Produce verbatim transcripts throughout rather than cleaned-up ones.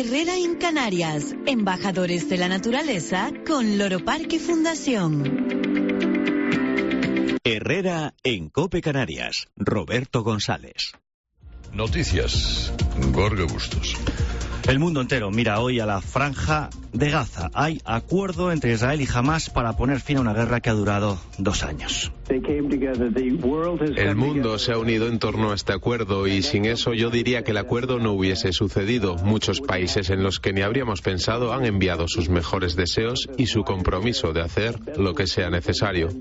Herrera en Canarias, embajadores de la naturaleza con Loro Parque Fundación. Herrera en COPE Canarias, Roberto González. Noticias, Gorge Bustos. El mundo entero mira hoy a la franja de Gaza. Hay acuerdo entre Israel y Hamás para poner fin a una guerra que ha durado dos años. El mundo se ha unido en torno a este acuerdo y sin eso yo diría que el acuerdo no hubiese sucedido. Muchos países en los que ni habríamos pensado han enviado sus mejores deseos y su compromiso de hacer lo que sea necesario.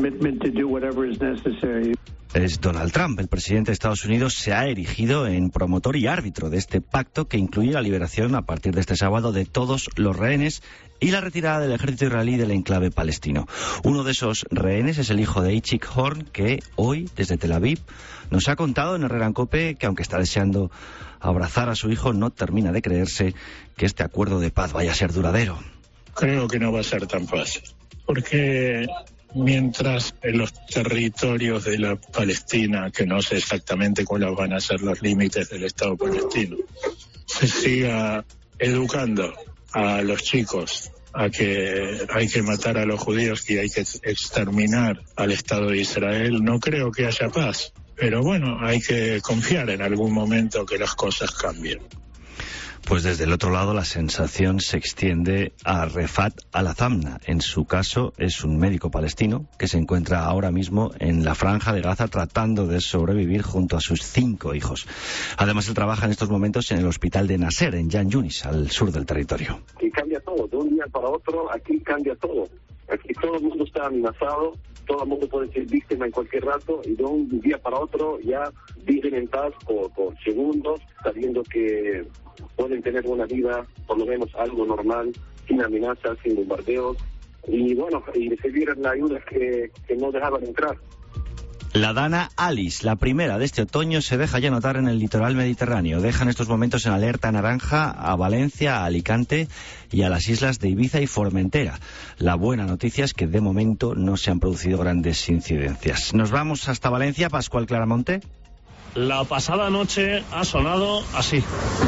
Es Donald Trump, el presidente de Estados Unidos, se ha erigido en promotor y árbitro de este pacto que incluye la liberación a partir de este sábado de todos los rehenes y la retirada del ejército israelí del enclave palestino. Uno de esos rehenes es el hijo de Ichik Horn, que hoy, desde Tel Aviv, nos ha contado en Herrera en COPE que, aunque está deseando abrazar a su hijo, no termina de creerse que este acuerdo de paz vaya a ser duradero. Creo que no va a ser tan fácil, porque mientras en los territorios de la Palestina, que no sé exactamente cuáles van a ser los límites del Estado palestino, se siga educando a los chicos a que hay que matar a los judíos y hay que exterminar al Estado de Israel, no creo que haya paz. Pero bueno, hay que confiar en algún momento que las cosas cambien. Pues desde el otro lado la sensación se extiende a Refat Al-Azamna. En su caso es un médico palestino que se encuentra ahora mismo en la franja de Gaza tratando de sobrevivir junto a sus cinco hijos. Además él trabaja en estos momentos en el hospital de Nasser, en Jan Yunis, al sur del territorio. Aquí cambia todo, de un día para otro, aquí cambia todo. Aquí todo el mundo está amenazado, todo el mundo puede ser víctima en cualquier rato y de un día para otro ya viven en paz por, por segundos, sabiendo que pueden tener una vida, por lo menos algo normal, sin amenazas, sin bombardeos, y bueno, y recibir la ayuda que, que no dejaban entrar. La Dana Alice, la primera de este otoño, se deja ya notar en el litoral mediterráneo. Deja en estos momentos en alerta naranja a Valencia, a Alicante y a las islas de Ibiza y Formentera. La buena noticia es que de momento no se han producido grandes incidencias. Nos vamos hasta Valencia, Pascual Claramonte. La pasada noche ha sonado así.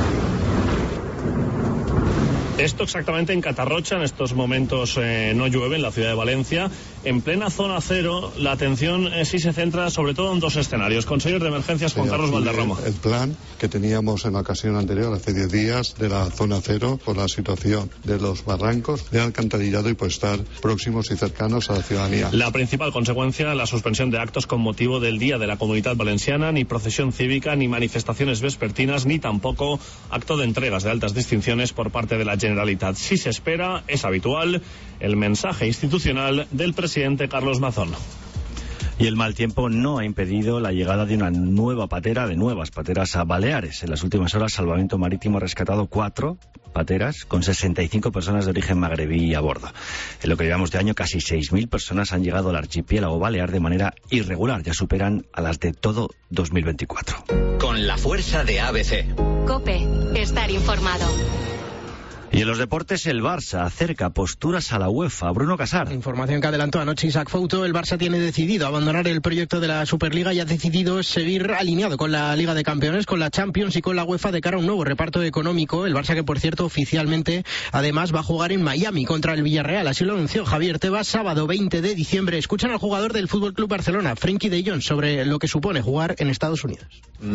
Esto exactamente en Catarrocha, en estos momentos eh, no llueve en la ciudad de Valencia. En plena zona cero, la atención eh, sí se centra sobre todo en dos escenarios. Consejero de Emergencias, Juan Carlos Valderrama. El plan que teníamos en la ocasión anterior, hace diez días, de la zona cero, por la situación de los barrancos de alcantarillado y por estar próximos y cercanos a la ciudadanía. La principal consecuencia, la suspensión de actos con motivo del Día de la Comunidad Valenciana, ni procesión cívica, ni manifestaciones vespertinas, ni tampoco acto de entregas de altas distinciones por parte de la Generalitat. Si se espera, es habitual, el mensaje institucional del presidente Carlos Mazón. Y el mal tiempo no ha impedido la llegada de una nueva patera, de nuevas pateras a Baleares. En las últimas horas, Salvamento Marítimo ha rescatado cuatro pateras con sesenta y cinco personas de origen magrebí a bordo. En lo que llevamos de año, casi seis mil personas han llegado al archipiélago balear de manera irregular. Ya superan a las de todo dos mil veinticuatro. Con la fuerza de A B C. COPE, estar informado. Y en los deportes, el Barça acerca posturas a la UEFA. Bruno Casar. Información que adelantó anoche Isaac Fouto. El Barça tiene decidido abandonar el proyecto de la Superliga y ha decidido seguir alineado con la Liga de Campeones, con la Champions y con la UEFA de cara a un nuevo reparto económico. El Barça, que por cierto oficialmente además va a jugar en Miami contra el Villarreal. Así lo anunció Javier Tebas, sábado veinte de diciembre. Escuchan al jugador del F C Barcelona, Frenkie de Jong, sobre lo que supone jugar en Estados Unidos.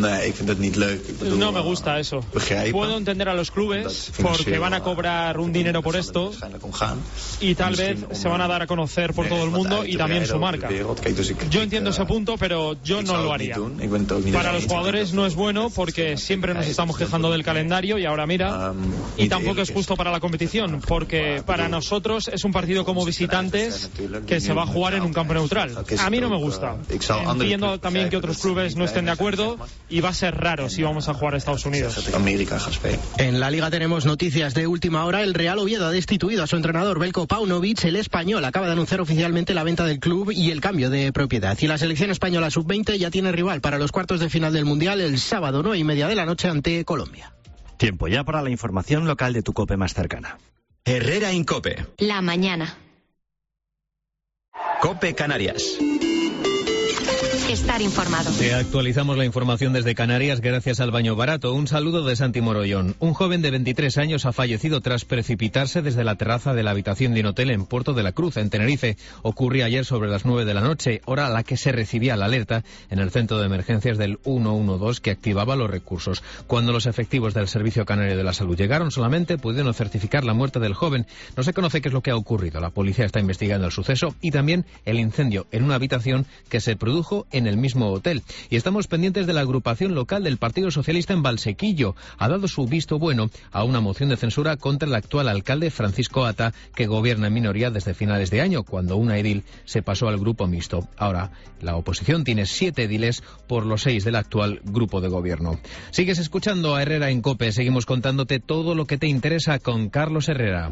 No me gusta eso. Puedo entender a los clubes porque van a cobrar un dinero por esto y tal vez se van a dar a conocer por todo el mundo y también su marca. Yo entiendo ese punto, pero yo no lo haría. Para los jugadores no es bueno porque siempre nos estamos quejando del calendario y ahora mira, y tampoco es justo para la competición porque para nosotros es un partido como visitantes que se va a jugar en un campo neutral. A mí no me gusta. Entiendo también que otros clubes no estén de acuerdo y va a ser raro si vamos a jugar a Estados Unidos. En la Liga tenemos noticias de última hora. El Real Oviedo ha destituido a su entrenador Veljko Paunovic. El español acaba de anunciar oficialmente la venta del club y el cambio de propiedad. Y la selección española sub veinte ya tiene rival para los cuartos de final del Mundial el sábado nueve y media de la noche ante Colombia. Tiempo ya para la información local de tu COPE más cercana. Herrera en COPE. La mañana. COPE Canarias. estar informado. Te actualizamos la información desde Canarias gracias al Baño Barato. Un saludo de Santi Morollón. Un joven de veintitrés años ha fallecido tras precipitarse desde la terraza de la habitación de un hotel en Puerto de la Cruz, en Tenerife. Ocurría ayer sobre las nueve de la noche, hora a la que se recibía la alerta en el centro de emergencias del ciento doce que activaba los recursos. Cuando los efectivos del Servicio Canario de la Salud llegaron, solamente pudieron certificar la muerte del joven. No se conoce qué es lo que ha ocurrido. La policía está investigando el suceso y también el incendio en una habitación que se produjo en el mismo hotel. Y estamos pendientes de la agrupación local del Partido Socialista en Valsequillo. Ha dado su visto bueno a una moción de censura contra el actual alcalde Francisco Ata, que gobierna en minoría desde finales de año, cuando una edil se pasó al grupo mixto. Ahora, la oposición tiene siete ediles por los seis del actual grupo de gobierno. Sigues escuchando a Herrera en COPE. Seguimos contándote todo lo que te interesa con Carlos Herrera.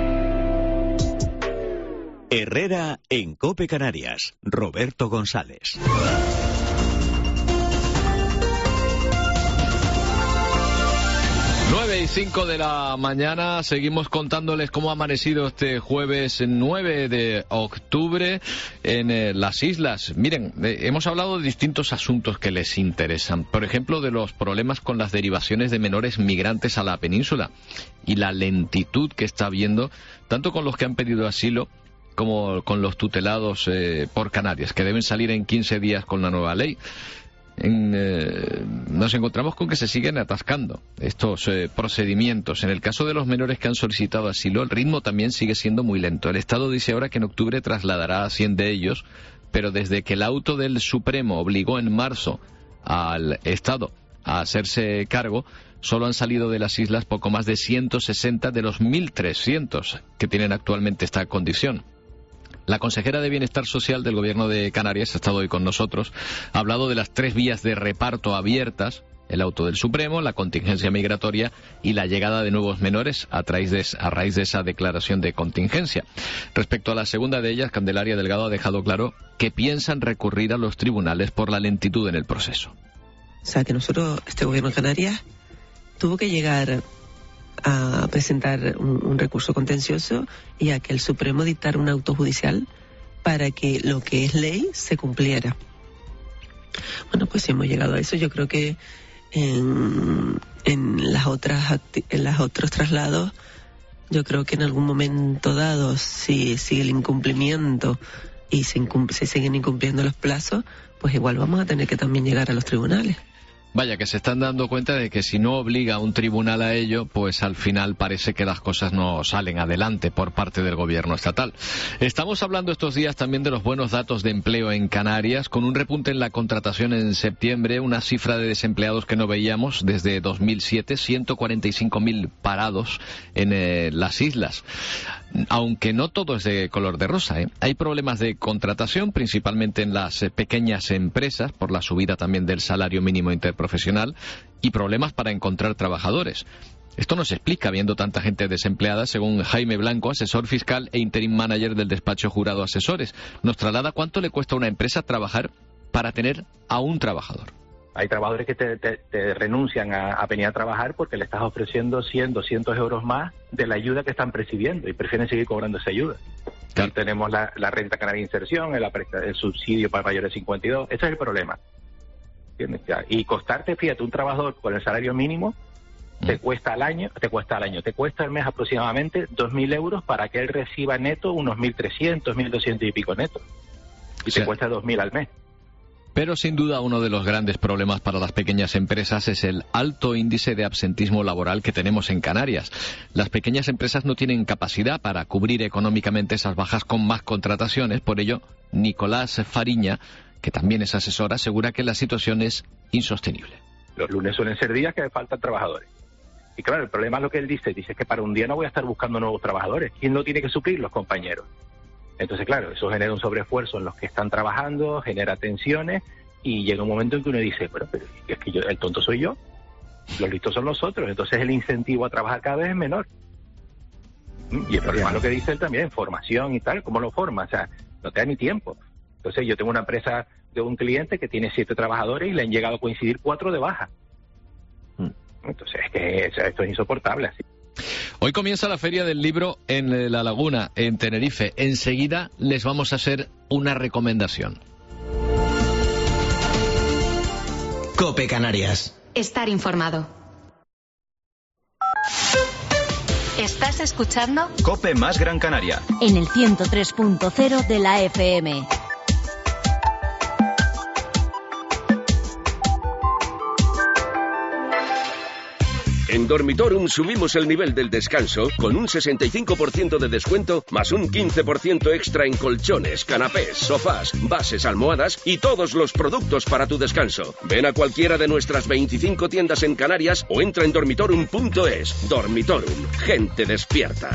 Herrera en COPE Canarias. Roberto González. nueve y cinco de la mañana, seguimos contándoles cómo ha amanecido este jueves nueve de octubre en eh, las islas. Miren, eh, hemos hablado de distintos asuntos que les interesan. Por ejemplo, de los problemas con las derivaciones de menores migrantes a la península y la lentitud que está habiendo, tanto con los que han pedido asilo como con los tutelados eh, por Canarias, que deben salir en quince días con la nueva ley. En, eh, nos encontramos con que se siguen atascando estos eh, procedimientos. En el caso de los menores que han solicitado asilo, el ritmo también sigue siendo muy lento. El Estado dice ahora que en octubre trasladará a cien de ellos, pero desde que el auto del Supremo obligó en marzo al Estado a hacerse cargo, solo han salido de las islas poco más de ciento sesenta de los mil trescientos que tienen actualmente esta condición. La consejera de Bienestar Social del Gobierno de Canarias ha estado hoy con nosotros, ha hablado de las tres vías de reparto abiertas: el auto del Supremo, la contingencia migratoria y la llegada de nuevos menores a raíz de, a raíz de esa declaración de contingencia. Respecto a la segunda de ellas, Candelaria Delgado ha dejado claro que piensan recurrir a los tribunales por la lentitud en el proceso. O sea, que nosotros, este Gobierno de Canarias, tuvo que llegar a presentar un, un recurso contencioso y a que el Supremo dictara un auto judicial para que lo que es ley se cumpliera. Bueno, pues si hemos llegado a eso, yo creo que en, en las otras en los otros traslados, yo creo que en algún momento dado, si sigue el incumplimiento y se, incumple, se siguen incumpliendo los plazos, pues igual vamos a tener que también llegar a los tribunales. Vaya, que se están dando cuenta de que si no obliga a un tribunal a ello, pues al final parece que las cosas no salen adelante por parte del gobierno estatal. Estamos hablando estos días también de los buenos datos de empleo en Canarias, con un repunte en la contratación en septiembre, una cifra de desempleados que no veíamos desde dos mil siete, ciento cuarenta y cinco mil parados en eh, las islas. Aunque no todo es de color de rosa, ¿eh? Hay problemas de contratación, principalmente en las eh, pequeñas empresas, por la subida también del salario mínimo interprofesional, y problemas para encontrar trabajadores. Esto no se explica viendo tanta gente desempleada, según Jaime Blanco, asesor fiscal e interim manager del despacho Jurado Asesores. Nos traslada cuánto le cuesta a una empresa trabajar para tener a un trabajador. Hay trabajadores que te, te, te renuncian a, a venir a trabajar porque le estás ofreciendo cien, doscientos euros más de la ayuda que están percibiendo y prefieren seguir cobrando esa ayuda. Claro. Y tenemos la, la renta canaria de inserción, el, el subsidio para mayores de cincuenta y dos. Ese es el problema. ¿Entiendes? Y costarte, fíjate, un trabajador con el salario mínimo mm. te cuesta al año, te cuesta al año, te cuesta al mes aproximadamente dos mil euros para que él reciba neto unos mil trescientos, mil doscientos y pico netos. Y sí. Te cuesta dos mil al mes. Pero sin duda uno de los grandes problemas para las pequeñas empresas es el alto índice de absentismo laboral que tenemos en Canarias. Las pequeñas empresas no tienen capacidad para cubrir económicamente esas bajas con más contrataciones. Por ello, Nicolás Fariña, que también es asesor, asegura que la situación es insostenible. Los lunes suelen ser días que faltan trabajadores. Y claro, el problema es lo que él dice. Dice que para un día no voy a estar buscando nuevos trabajadores. ¿Quién lo tiene que suplir? Los compañeros. Entonces, claro, eso genera un sobreesfuerzo en los que están trabajando, genera tensiones y llega un momento en que uno dice, bueno, pero es que yo, el tonto soy yo, los listos son los otros. Entonces el incentivo a trabajar cada vez es menor. Y el problema es lo que dice él también, formación y tal, ¿cómo lo forma? O sea, no te da ni tiempo. Entonces yo tengo una empresa de un cliente que tiene siete trabajadores y le han llegado a coincidir cuatro de baja. Entonces es que esto es insoportable así. Hoy comienza la Feria del Libro en La Laguna, en Tenerife. Enseguida les vamos a hacer una recomendación. COPE Canarias. Estar informado. ¿Estás escuchando? COPE más Gran Canaria. En el ciento tres punto cero de la F M. En Dormitorum subimos el nivel del descanso con un sesenta y cinco por ciento de descuento más un quince por ciento extra en colchones, canapés, sofás, bases, almohadas y todos los productos para tu descanso. Ven a cualquiera de nuestras veinticinco tiendas en Canarias o entra en dormitorum punto es. Dormitorum, gente despierta.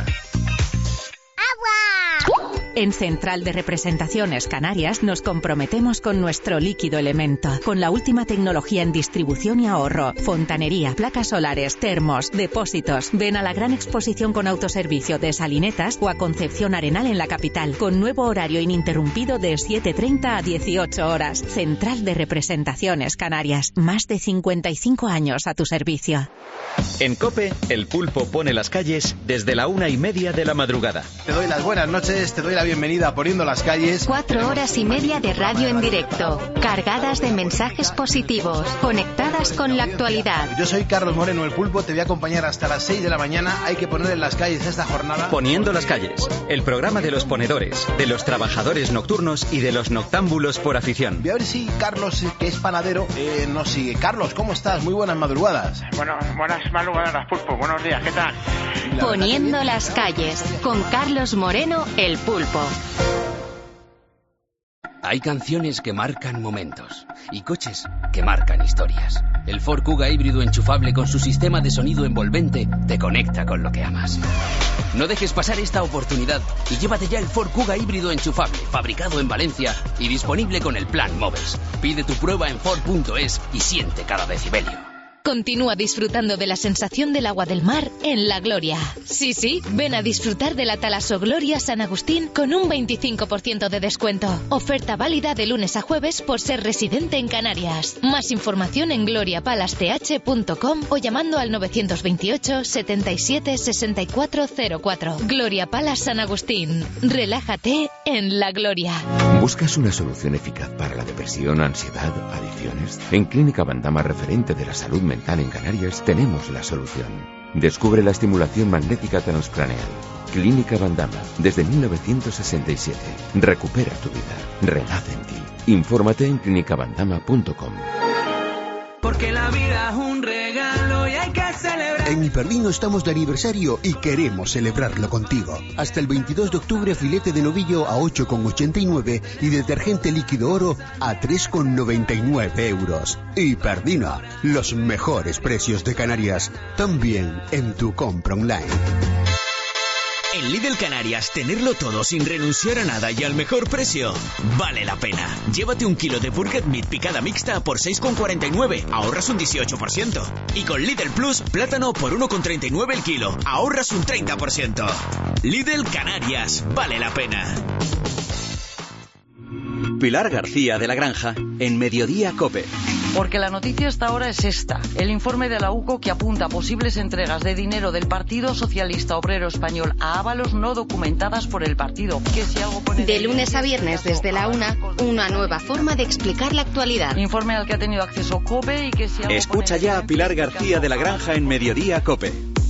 En Central de Representaciones Canarias nos comprometemos con nuestro líquido elemento, con la última tecnología en distribución y ahorro, fontanería, placas solares, termos, depósitos. Ven a la gran exposición con autoservicio de Salinetas o a Concepción Arenal en la capital, con nuevo horario ininterrumpido de siete treinta a dieciocho horas. Central de Representaciones Canarias, más de cincuenta y cinco años a tu servicio. En COPE, el pulpo pone las calles desde la una y media de la madrugada. Te doy las buenas noches, te doy la bienvenida a Poniendo las Calles. Cuatro horas y media de radio en directo, cargadas de mensajes positivos, conectadas con la actualidad. Yo soy Carlos Moreno, el pulpo, te voy a acompañar hasta las seis de la mañana. Hay que poner en las calles esta jornada. Poniendo las Calles, el programa de los ponedores, de los trabajadores nocturnos y de los noctámbulos por afición. Voy a ver si Carlos, que es panadero, eh, nos sigue. Carlos, ¿cómo estás? Muy buenas madrugadas. Bueno, buenas madrugadas, pulpo. Buenos días, ¿qué tal? Poniendo las Calles, con Carlos Moreno, el pulpo. Hay canciones que marcan momentos y coches que marcan historias. El Ford Kuga híbrido enchufable con su sistema de sonido envolvente te conecta con lo que amas. No dejes pasar esta oportunidad y llévate ya el Ford Kuga híbrido enchufable, fabricado en Valencia y disponible con el plan Moves. Pide tu prueba en Ford punto es y siente cada decibelio. Continúa disfrutando de la sensación del agua del mar en La Gloria. Sí, sí, ven a disfrutar de la Talaso Gloria San Agustín con un veinticinco por ciento de descuento. Oferta válida de lunes a jueves por ser residente en Canarias. Más información en gloria palace t h punto com o llamando al novecientos veintiocho, setenta y siete, sesenta y cuatro cero cuatro. Gloria Palace San Agustín. Relájate en La Gloria. ¿Buscas una solución eficaz para la depresión, ansiedad, adicciones? En Clínica Bandama, referente de la salud mental en Canarias, tenemos la solución. Descubre la estimulación magnética transcraneal. Clínica Bandama, desde mil novecientos sesenta y siete. Recupera tu vida. Renace en ti. Infórmate en clínica bandama punto com. Porque la vida es un regalo y hay que celebrar. En Hiperdino estamos de aniversario y queremos celebrarlo contigo. Hasta el veintidós de octubre, filete de novillo a ocho con ochenta y nueve y detergente líquido oro a tres con noventa y nueve euros. Hiperdino, los mejores precios de Canarias, también en tu compra online. En Lidl Canarias, tenerlo todo sin renunciar a nada y al mejor precio vale la pena. Llévate un kilo de Burger Meat picada mixta por seis con cuarenta y nueve, ahorras un dieciocho por ciento. Y con Lidl Plus, plátano por uno con treinta y nueve el kilo, ahorras un treinta por ciento. Lidl Canarias, vale la pena. Pilar García de la Granja, en Mediodía COPE. Porque la noticia hasta ahora es esta. El informe de la U C O que apunta a posibles entregas de dinero del Partido Socialista Obrero Español a Ábalos no documentadas por el partido. Que si algo pone de lunes a viernes desde la una, una nueva forma de explicar la actualidad. Informe al que ha tenido acceso COPE y que si algo Escucha ya a Pilar García de la Granja en Mediodía COPE.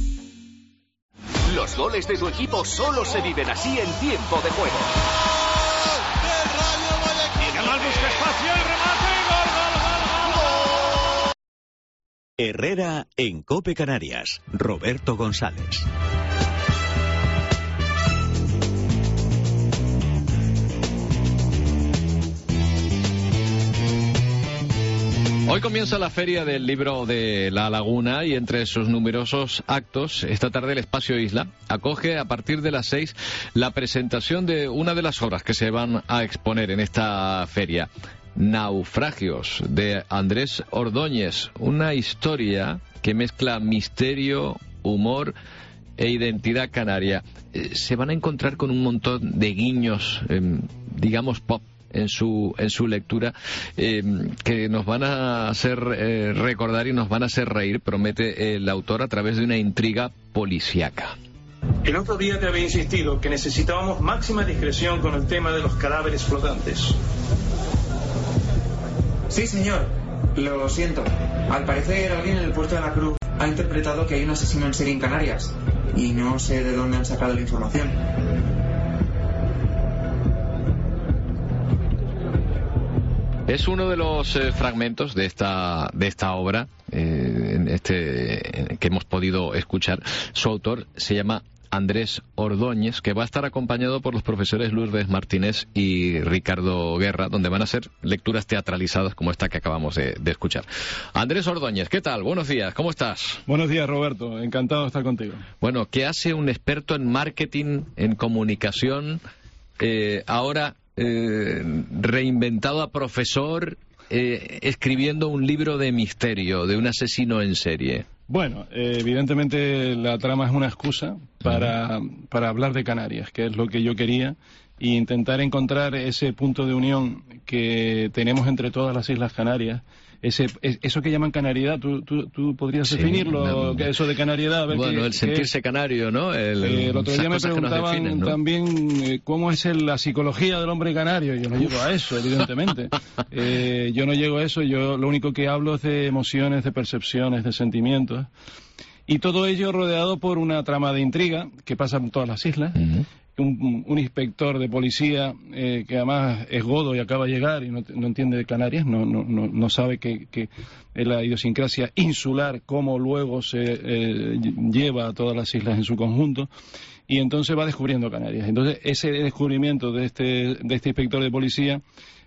Los goles de tu equipo solo se viven así en tiempo de juego. Busca espacio y remate, gol, gol, gol, gol. Herrera en COPE Canarias. Roberto González. Hoy comienza la Feria del Libro de La Laguna y entre sus numerosos actos, esta tarde el Espacio Isla acoge a partir de las seis la presentación de una de las obras que se van a exponer en esta feria. Naufragios, de Andrés Ordóñez, una historia que mezcla misterio, humor e identidad canaria. Eh, se van a encontrar con un montón de guiños, eh, digamos pop, en su en su lectura, eh, que nos van a hacer eh, recordar y nos van a hacer reír, promete el autor, a través de una intriga policíaca. El otro día te había insistido que necesitábamos máxima discreción con el tema de los cadáveres flotantes. Sí, señor. Lo siento. Al parecer alguien en el puerto de la Cruz ha interpretado que hay un asesino en serie en Canarias y no sé de dónde han sacado la información. Es uno de los eh, fragmentos de esta de esta obra eh, en este en, que hemos podido escuchar. Su autor se llama Andrés Ordóñez, que va a estar acompañado por los profesores Lourdes Martínez y Ricardo Guerra, donde van a ser lecturas teatralizadas como esta que acabamos de, de escuchar. Andrés Ordóñez, ¿qué tal? Buenos días, ¿cómo estás? Buenos días, Roberto, encantado de estar contigo. Bueno, ¿qué hace un experto en marketing, en comunicación, eh, ahora eh, reinventado a profesor, eh, escribiendo un libro de misterio, de un asesino en serie? Bueno, eh, evidentemente la trama es una excusa para, para hablar de Canarias, que es lo que yo quería, e intentar encontrar ese punto de unión que tenemos entre todas las Islas Canarias. Ese, eso que llaman canariedad, ¿tú, tú, tú podrías Sí, definirlo? no, Eso de canariedad. A ver bueno, qué, el sentirse qué... canario, ¿no? El, Eh, el otro día me preguntaban definen, ¿no? también eh, cómo es el, la psicología del hombre canario. Yo no llego a eso, evidentemente. eh, yo no llego a eso, yo lo único que hablo es de emociones, de percepciones, de sentimientos. Y todo ello rodeado por una trama de intriga que pasa en todas las islas. Uh-huh. Un, un inspector de policía eh, que además es godo y acaba de llegar y no, no entiende de Canarias, no, no, no, no sabe que, que la idiosincrasia insular, cómo luego se eh, lleva a todas las islas en su conjunto, y entonces va descubriendo Canarias. Entonces ese descubrimiento de este, de este inspector de policía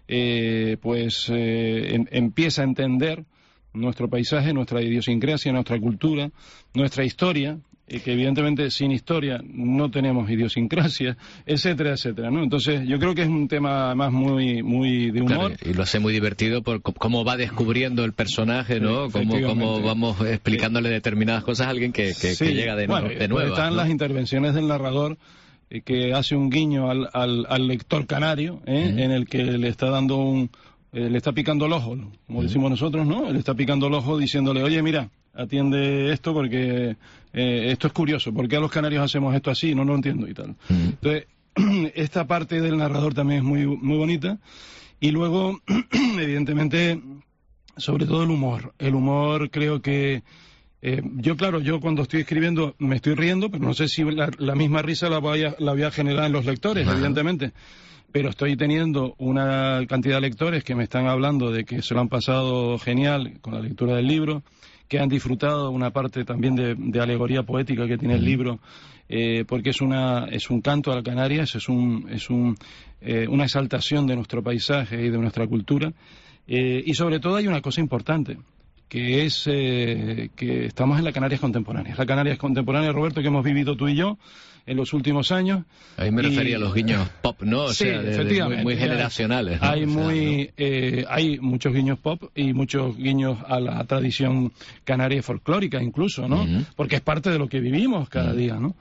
eh, pues eh, em, empieza a entender nuestro paisaje, nuestra idiosincrasia, nuestra cultura, nuestra historia, y que evidentemente sin historia no tenemos idiosincrasia, etcétera, etcétera, ¿no? Entonces yo creo que es un tema además muy muy de humor. Claro, y lo hace muy divertido por cómo va descubriendo el personaje, ¿no? Cómo, cómo vamos explicándole determinadas cosas a alguien que, que, sí. que llega de, bueno, de nuevo. Pues están ¿no? las intervenciones del narrador eh, que hace un guiño al, al, al lector canario, ¿eh? Uh-huh. En el que le está dando un... Eh, le está picando el ojo, como uh-huh. decimos nosotros, ¿no? Le está picando el ojo diciéndole, oye, mira, atiende esto porque eh, esto es curioso, ¿por qué a los canarios hacemos esto así? No lo entiendo y tal. Uh-huh. Entonces, esta parte del narrador también es muy, muy bonita. Y luego, evidentemente, sobre todo el humor. El humor creo que... Eh, yo, claro, yo cuando estoy escribiendo me estoy riendo, pero no sé si la, la misma risa la voy a, la voy a generar en los lectores, uh-huh. evidentemente. Pero estoy teniendo una cantidad de lectores que me están hablando de que se lo han pasado genial con la lectura del libro, que han disfrutado una parte también de, de alegoría poética que tiene el libro, eh, porque es una es un canto a las Canarias, es un es un eh, una exaltación de nuestro paisaje y de nuestra cultura, eh, y sobre todo hay una cosa importante, que es eh, que estamos en la Canarias contemporánea. La Canarias contemporánea, Roberto, que hemos vivido tú y yo en los últimos años. Ahí me y... refería a los guiños pop, ¿no? O sí, sea, de, efectivamente. De muy, muy generacionales, ¿no? Hay, o sea, muy, ¿no? eh, hay muchos guiños pop y muchos guiños a la tradición canaria folclórica incluso, ¿no? Uh-huh. Porque es parte de lo que vivimos cada uh-huh. día, ¿no?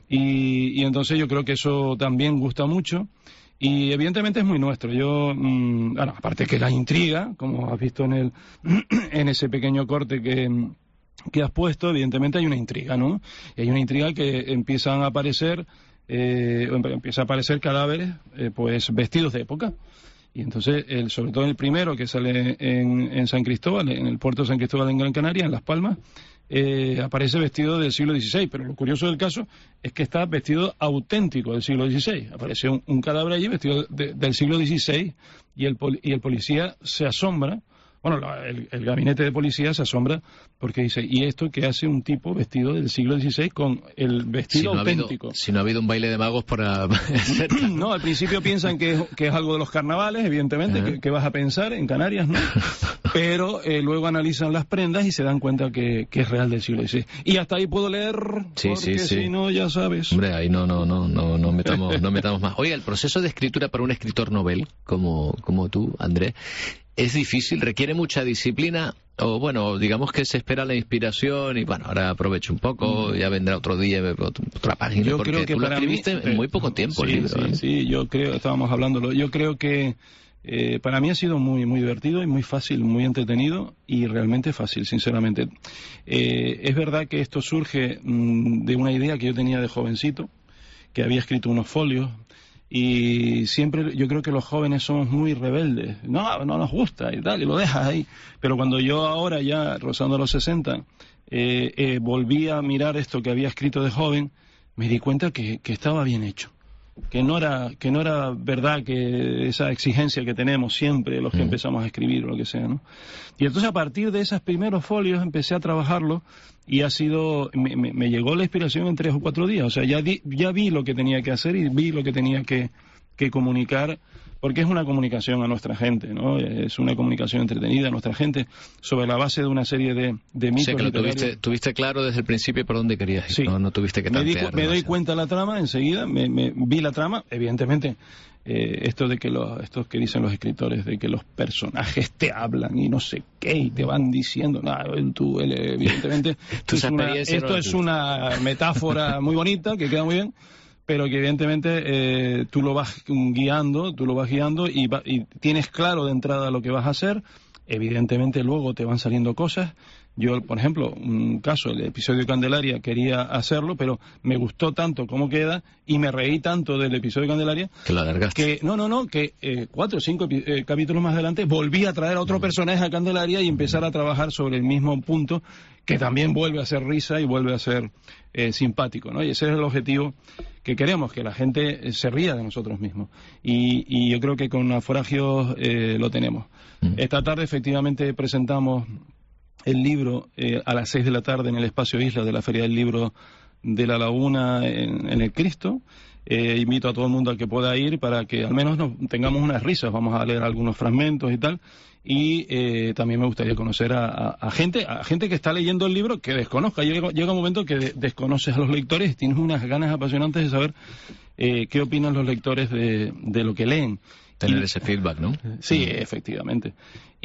Y, y entonces yo creo que eso también gusta mucho. Y evidentemente es muy nuestro. Yo, mmm, bueno, aparte que la intriga, como has visto en el en ese pequeño corte que, que has puesto, evidentemente hay una intriga, ¿no? Y hay una intriga que empiezan a aparecer, eh, empieza a aparecer cadáveres, eh, pues vestidos de época. Y entonces, el, sobre todo en el primero que sale en, en San Cristóbal, en el puerto de San Cristóbal en Gran Canaria, en Las Palmas, Eh, aparece vestido del siglo dieciséis, pero lo curioso del caso es que está vestido auténtico del siglo dieciséis. Aparece un, un cadáver allí vestido de, del siglo dieciséis y el, pol, y el policía se asombra, bueno, la, el, el gabinete de policía se asombra porque dice, ¿y esto qué hace un tipo vestido del siglo dieciséis con el vestido si no auténtico? Habido, si no ha habido un baile de magos por... A... No, al principio piensan que es, que es algo de los carnavales, evidentemente, uh-huh. que, que vas a pensar en Canarias, ¿no? Pero eh, luego analizan las prendas y se dan cuenta que, que es real del siglo dieciséis. Y hasta ahí puedo leer, sí, porque sí, sí. si no, ya sabes. Hombre, ahí no, no, no, no, no metamos, no metamos más. Oye, el proceso de escritura para un escritor novel, como, como tú, Andrés, ¿es difícil? ¿Requiere mucha disciplina? O bueno, digamos que se espera la inspiración y bueno, ahora aprovecho un poco, ya vendrá otro día, otra página, yo porque creo que tú lo para escribiste mí, en muy poco tiempo sí, el libro. Sí, ¿eh? sí, yo creo, estábamos hablándolo, yo creo que eh, para mí ha sido muy muy divertido y muy fácil, muy entretenido y realmente fácil, sinceramente. Eh, es verdad que esto surge mmm, de una idea que yo tenía de jovencito, que había escrito unos folios y siempre yo creo que los jóvenes somos muy rebeldes, no, no nos gusta y tal, y lo dejas ahí, pero cuando yo ahora ya, rozando los sesenta, eh, eh, volví a mirar esto que había escrito de joven, me di cuenta que, que estaba bien hecho, que no era que no era verdad que esa exigencia que tenemos siempre los que mm. empezamos a escribir o lo que sea, ¿no? Y entonces a partir de esos primeros folios empecé a trabajarlo y ha sido me, me, me llegó la inspiración en tres o cuatro días, o sea, ya di, ya vi lo que tenía que hacer y vi lo que tenía que, que comunicar, porque es una comunicación a nuestra gente, ¿no? Es una comunicación entretenida a nuestra gente sobre la base de una serie de, de mitos. Sí, que lo tuviste, tuviste claro desde el principio por dónde querías ir, sí. no, no tuviste que tantear. Me, me doy cuenta de la trama enseguida, me, me vi la trama, evidentemente, eh, esto de que los, estos que dicen los escritores, de que los personajes te hablan y no sé qué, y te van diciendo, nada, tú, él, evidentemente, esto, es una, esto es una metáfora muy bonita, que queda muy bien, pero que evidentemente eh, tú lo vas guiando, tú lo vas guiando y, va, y tienes claro de entrada lo que vas a hacer. Evidentemente luego te van saliendo cosas. Yo, por ejemplo, un caso, el episodio de Candelaria, quería hacerlo, pero me gustó tanto cómo queda y me reí tanto del episodio de Candelaria que la alargaste. Que, no, no, no, que eh, cuatro o cinco eh, capítulos más adelante volví a traer a otro personaje a Candelaria y empezar a trabajar sobre el mismo punto, que también vuelve a ser risa y vuelve a ser eh, simpático, ¿no? Y ese es el objetivo que queremos, que la gente se ría de nosotros mismos. Y, y yo creo que con Naufragios eh, lo tenemos. Mm. Esta tarde efectivamente presentamos el libro eh, a las seis de la tarde en el Espacio Isla de la Feria del Libro de La Laguna en, en el Cristo. Eh, invito a todo el mundo a que pueda ir para que al menos nos, tengamos unas risas. Vamos a leer algunos fragmentos y tal. Y eh, también me gustaría conocer a, a, a gente a gente que está leyendo el libro que desconozca. Llega, llega un momento que de, desconoces a los lectores y tienes unas ganas apasionantes de saber eh, qué opinan los lectores de, de lo que leen. Tener y, ese feedback, ¿no? Sí, efectivamente.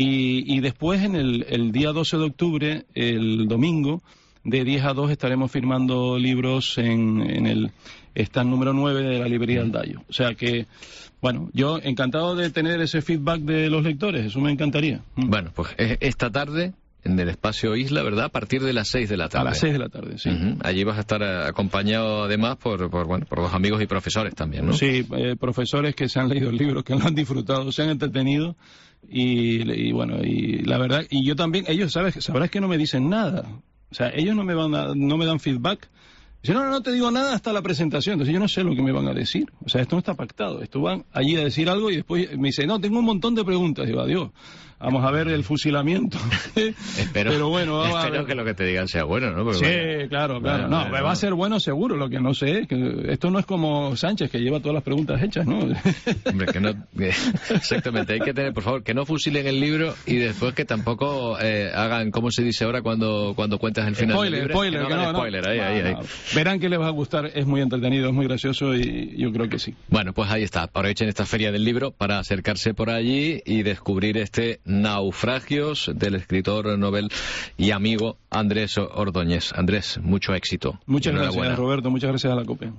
Y, y después, en el, el día doce de octubre, el domingo, de diez a dos, estaremos firmando libros en, en el stand número nueve de la librería Aldayo. O sea que, bueno, yo encantado de tener ese feedback de los lectores, eso me encantaría. Bueno, pues esta tarde, en el Espacio Isla, ¿verdad? A partir de las seis de la tarde. A las seis de la tarde, sí. Uh-huh. Allí vas a estar acompañado, además, por, por, bueno, por dos amigos y profesores también, ¿no? Sí, eh, profesores que se han leído el libro, que lo han disfrutado, se han entretenido y, y bueno, y la verdad, y yo también, ellos, sabes, sabrás que no me dicen nada. O sea, ellos no me van a, no me dan feedback. Dicen, no, no, no te digo nada hasta la presentación. Entonces yo no sé lo que me van a decir. O sea, esto no está pactado. Esto van allí a decir algo y después me dice, no, tengo un montón de preguntas. Digo, adiós. Vamos a ver el fusilamiento. espero Pero bueno, vamos espero a ver. que lo que te digan sea bueno, ¿no? Porque sí, bueno, claro, claro. Bueno, no, bueno, va a ser bueno seguro. Lo que no sé es que esto no es como Sánchez, que lleva todas las preguntas hechas, ¿no? Hombre, que no... Exactamente, hay que tener, por favor, que no fusilen el libro y después que tampoco eh, hagan, como se dice ahora cuando, cuando cuentas el final spoiler, del libro. Spoiler, que no, que no, spoiler, no. ahí, no, ahí, no. ahí. Verán que les va a gustar, es muy entretenido, es muy gracioso y yo creo que sí. Bueno, pues ahí está. Aprovechen esta feria del libro para acercarse por allí y descubrir este Naufragios del escritor Nobel y amigo Andrés Ordóñez. Andrés, mucho éxito. Muchas gracias, Roberto. Muchas gracias a la COPE.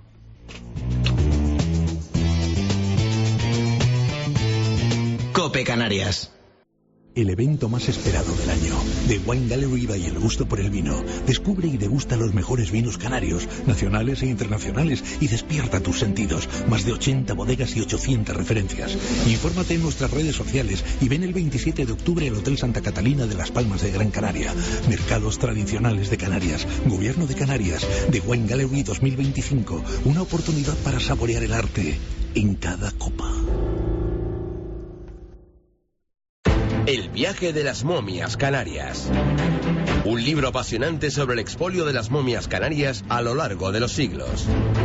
COPE Canarias. El evento más esperado del año. The Wine Gallery by El Gusto por el Vino. Descubre y degusta los mejores vinos canarios, nacionales e internacionales, y despierta tus sentidos. Más de ochenta bodegas y ochocientas referencias. Infórmate en nuestras redes sociales y ven el veintisiete de octubre al Hotel Santa Catalina de Las Palmas de Gran Canaria. Mercados tradicionales de Canarias. Gobierno de Canarias. The Wine Gallery dos mil veinticinco. Una oportunidad para saborear el arte en cada copa. El viaje de las momias canarias. Un libro apasionante sobre el expolio de las momias canarias a lo largo de los siglos.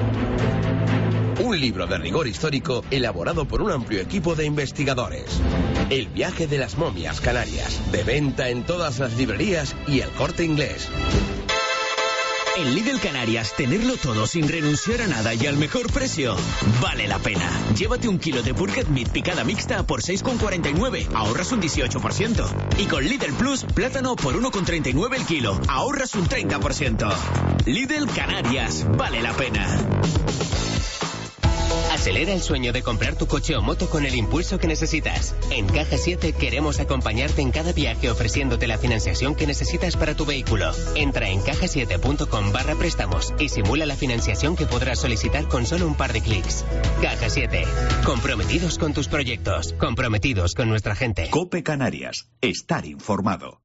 Un libro de rigor histórico elaborado por un amplio equipo de investigadores. El viaje de las momias canarias. De venta en todas las librerías y El Corte Inglés. En Lidl Canarias, tenerlo todo sin renunciar a nada y al mejor precio vale la pena. Llévate un kilo de Burger Meat picada mixta por seis con cuarenta y nueve, ahorras un dieciocho por ciento. Y con Lidl Plus, plátano por uno con treinta y nueve el kilo, ahorras un treinta por ciento. Lidl Canarias, vale la pena. Acelera el sueño de comprar tu coche o moto con el impulso que necesitas. En Caja siete queremos acompañarte en cada viaje ofreciéndote la financiación que necesitas para tu vehículo. Entra en caja siete punto com barra préstamos y simula la financiación que podrás solicitar con solo un par de clics. Caja siete. Comprometidos con tus proyectos. Comprometidos con nuestra gente. COPE Canarias. Estar informado.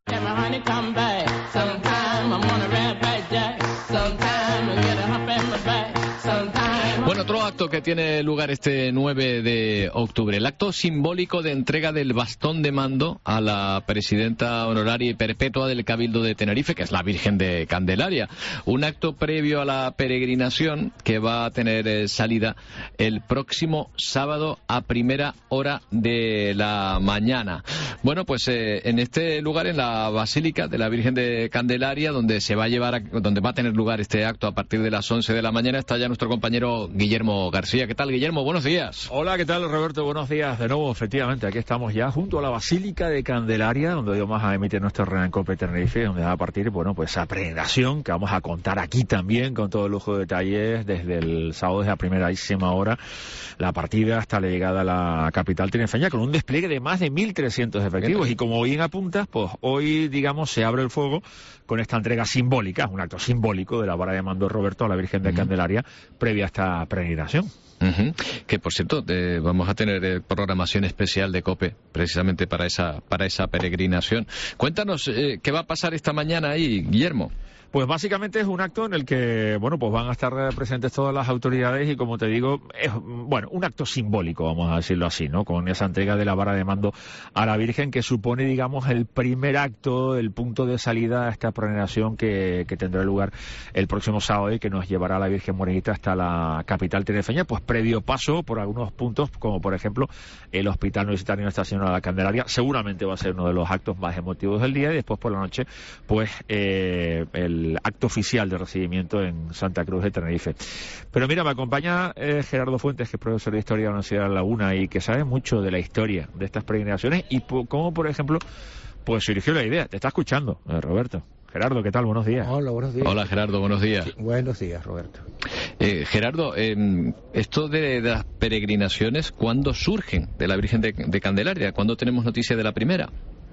Bueno, otro acto que tiene lugar este nueve de octubre, el acto simbólico de entrega del bastón de mando a la presidenta honoraria y perpetua del Cabildo de Tenerife, que es la Virgen de Candelaria. Un acto previo a la peregrinación que va a tener eh, salida el próximo sábado a primera hora de la mañana. Bueno, pues eh, en este lugar, en la Basílica de la Virgen de Candelaria, donde se va a llevar, a, donde va a tener lugar este acto a partir de las once de la mañana, está ya nuestro compañero Guillermo García. ¿Qué tal, Guillermo? Buenos días. Hola, ¿qué tal, Roberto? Buenos días de nuevo. Efectivamente, aquí estamos ya junto a la Basílica de Candelaria, donde hoy vamos a emitir nuestro Renan Cope Tenerife, donde va a partir, bueno, pues esa peregrinación que vamos a contar aquí también con todo el lujo de detalles desde el sábado, desde la primerísima hora, la partida hasta la llegada a la capital tinerfeña, con un despliegue de más de mil trescientos efectivos. Y como bien apuntas, pues hoy, digamos, se abre el fuego con esta entrega simbólica, un acto simbólico de la vara de mando Roberto a la Virgen de Candelaria, previa a esta peregrinación. Uh-huh. Que por cierto, eh, vamos a tener eh, programación especial de COPE precisamente para esa para esa peregrinación. Cuéntanos eh, qué va a pasar esta mañana ahí, Guillermo. Pues básicamente es un acto en el que, bueno, pues van a estar presentes todas las autoridades y, como te digo, es, bueno, un acto simbólico, vamos a decirlo así, ¿no? Con esa entrega de la vara de mando a la Virgen, que supone, digamos, el primer acto, el punto de salida a esta peregrinación que, que tendrá lugar el próximo sábado y que nos llevará a la Virgen Morenita hasta la capital tinerfeña, pues previo paso por algunos puntos, como por ejemplo el Hospital Universitario Nuestra Señora de la Candelaria. Seguramente va a ser uno de los actos más emotivos del día, y después por la noche, pues, eh, el el acto oficial de recibimiento en Santa Cruz de Tenerife. Pero mira, me acompaña eh, Gerardo Fuentes, que es profesor de Historia de la Universidad de La Laguna y que sabe mucho de la historia de estas peregrinaciones y po- cómo, por ejemplo, pues surgió la idea. Te está escuchando, eh, Roberto. Gerardo, ¿qué tal? Buenos días. Hola, buenos días. Hola, Gerardo, buenos días. Sí, buenos días, Roberto. Eh, Gerardo, eh, esto de, de las peregrinaciones, ¿cuándo surgen de la Virgen de, de Candelaria? ¿Cuándo tenemos noticia de la primera?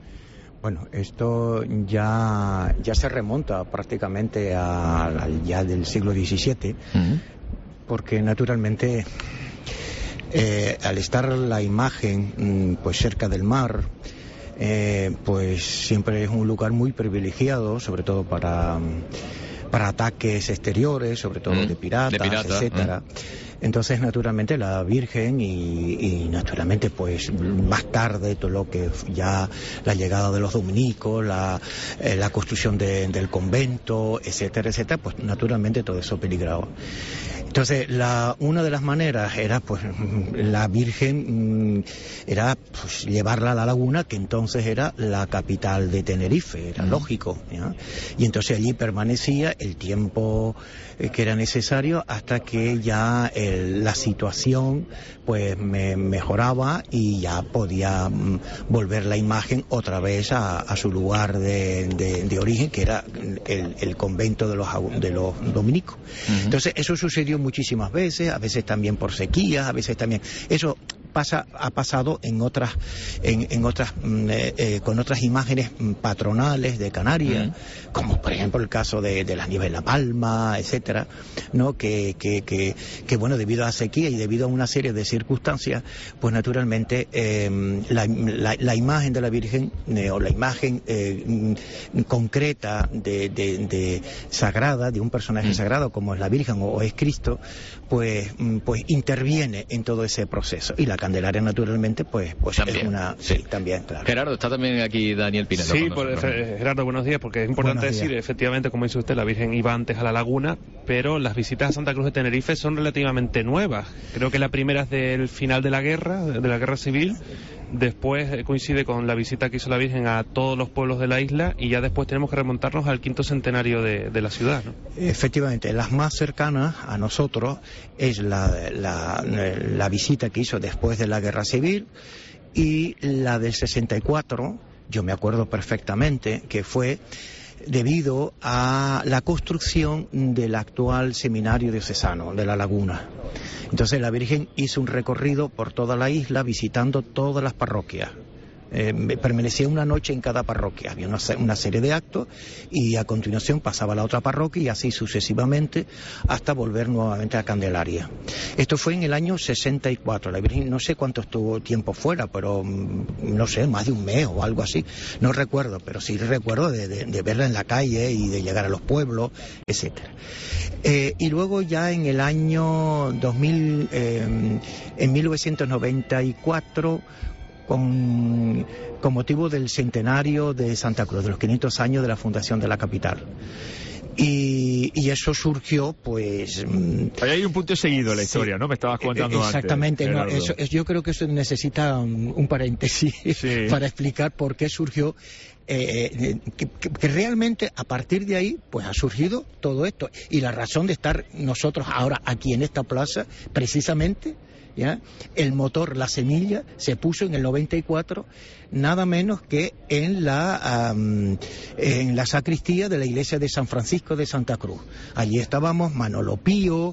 Bueno, esto ya, ya se remonta prácticamente a, a ya del siglo diecisiete, uh-huh. porque naturalmente eh, al estar la imagen pues cerca del mar, eh, pues siempre es un lugar muy privilegiado, sobre todo para, para ataques exteriores, sobre todo uh-huh. de piratas, de pirata, etcétera. Uh-huh. Entonces, naturalmente, la Virgen y, y, naturalmente, pues, más tarde, todo lo que ya la llegada de los dominicos, la, eh, la construcción de, del convento, etcétera, etcétera, pues, naturalmente, todo eso peligraba. Entonces, la, una de las maneras era, pues, la Virgen, era, pues, llevarla a la laguna, que entonces era la capital de Tenerife, era mm. lógico, ¿ya? Y entonces allí permanecía el tiempo eh, que era necesario hasta que ya el, la situación, pues, me, mejoraba y ya podía mm, volver la imagen otra vez a, a su lugar de, de, de origen, que era el, el convento de los, de los dominicos. Mm-hmm. Entonces, eso sucedió muchísimas veces, a veces también por sequías, a veces también eso pasa ha pasado en otras en, en otras eh, eh, con otras imágenes patronales de Canarias, mm. como por ejemplo el caso de, de las nieves de La Palma, etcétera, no que, que que que bueno, debido a la sequía y debido a una serie de circunstancias, pues naturalmente eh, la, la, la imagen de la Virgen eh, o la imagen eh, concreta de, de, de sagrada de un personaje mm. sagrado como es la Virgen o, o es Cristo, pues pues interviene en todo ese proceso. Y la Candelaria, naturalmente, pues pues también. es una... Sí, sí, también, claro. Gerardo, está también aquí Daniel Pineda. Sí, por, Gerardo, buenos días, porque es importante decir, efectivamente, como dice usted, la Virgen iba antes a la laguna, pero las visitas a Santa Cruz de Tenerife son relativamente nuevas. Creo que la primera es del final de la guerra, de la guerra civil. Después coincide con la visita que hizo la Virgen a todos los pueblos de la isla y ya después tenemos que remontarnos al quinto centenario de, de la ciudad, ¿no? Efectivamente, las más cercanas a nosotros es la, la, la visita que hizo después de la guerra civil y la del sesenta y cuatro, yo me acuerdo perfectamente que fue debido a la construcción del actual seminario diocesano de La Laguna. Entonces la Virgen hizo un recorrido por toda la isla visitando todas las parroquias. Eh, permanecía una noche en cada parroquia, había una, una serie de actos y a continuación pasaba a la otra parroquia y así sucesivamente hasta volver nuevamente a Candelaria. Esto fue en el año sesenta y cuatro, la Virgen no sé cuánto estuvo tiempo fuera, pero no sé, más de un mes o algo así, no recuerdo, pero sí recuerdo de, de, de verla en la calle y de llegar a los pueblos, etcétera. Eh, y luego ya en el año dos mil, eh, en mil novecientos noventa y cuatro, Con, con motivo del centenario de Santa Cruz, de los quinientos años de la fundación de la capital. Y, y eso surgió, pues... Ahí hay un punto seguido en la historia, sí, ¿no? Me estabas contando exactamente, antes. Exactamente, no, eso, yo creo que eso necesita un, un paréntesis sí. para explicar por qué surgió, eh, que, que realmente a partir de ahí, pues ha surgido todo esto. Y la razón de estar nosotros ahora aquí en esta plaza, precisamente... ¿ya? El motor, la semilla, se puso en el noventa y cuatro, nada menos que en la, um, en la sacristía de la iglesia de San Francisco de Santa Cruz. Allí estábamos Manolo Pío,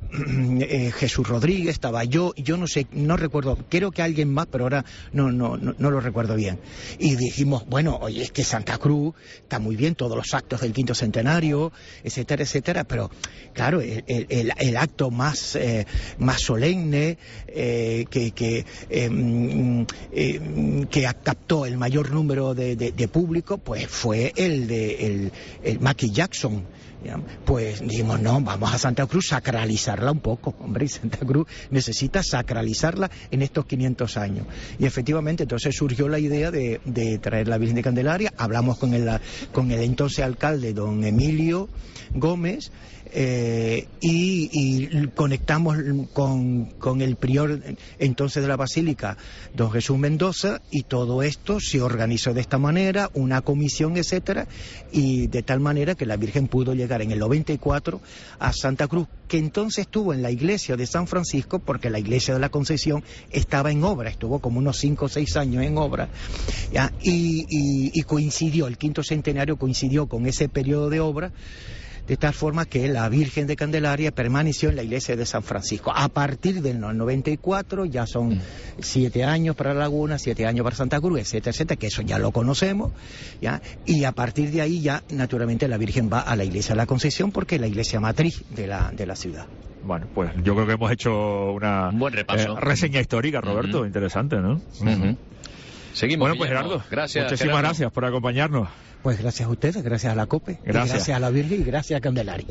eh, Jesús Rodríguez, estaba yo, yo no sé, no recuerdo, creo que alguien más, pero ahora no, no, no, no lo recuerdo bien. Y dijimos, bueno, oye, es que Santa Cruz está muy bien, todos los actos del quinto centenario, etcétera, etcétera, pero claro, el, el, el acto más, eh, más solemne, eh, que, que, eh, eh, que captó el mayor número de, de, de público, pues fue el de el, el Mackie Jackson. Pues dijimos, no, vamos a Santa Cruz, sacralizarla un poco, hombre, y Santa Cruz necesita sacralizarla en estos quinientos años. Y efectivamente, entonces surgió la idea de, de traer la Virgen de Candelaria, hablamos con el, con el entonces alcalde, don Emilio Gómez, eh, y, y conectamos con, con el prior entonces de la Basílica, don Jesús Mendoza, y todo esto se organizó de esta manera, una comisión, etcétera, y de tal manera que la Virgen pudo llegar en el noventa y cuatro a Santa Cruz, que entonces estuvo en la iglesia de San Francisco, porque la iglesia de la Concepción estaba en obra, estuvo como unos cinco o seis años en obra, ¿ya? Y, y, y coincidió, el quinto centenario coincidió con ese periodo de obra, de tal forma que la Virgen de Candelaria permaneció en la iglesia de San Francisco. A partir del noventa y cuatro ya son mm. siete años para La Laguna, siete años para Santa Cruz, etcétera, etcétera, que eso ya lo conocemos, ¿ya? Y a partir de ahí ya, naturalmente, la Virgen va a la iglesia de la Concepción porque es la iglesia matriz de la, de la ciudad. Bueno, pues yo creo que hemos hecho una Un buen repaso. Eh, reseña histórica, Roberto, uh-huh. interesante, ¿no? Uh-huh. Seguimos. Bueno, pues Gerardo, gracias, muchísimas Gerardo. gracias por acompañarnos. Pues gracias a ustedes, gracias a la COPE, gracias, gracias a la Virgen y gracias a Candelaria.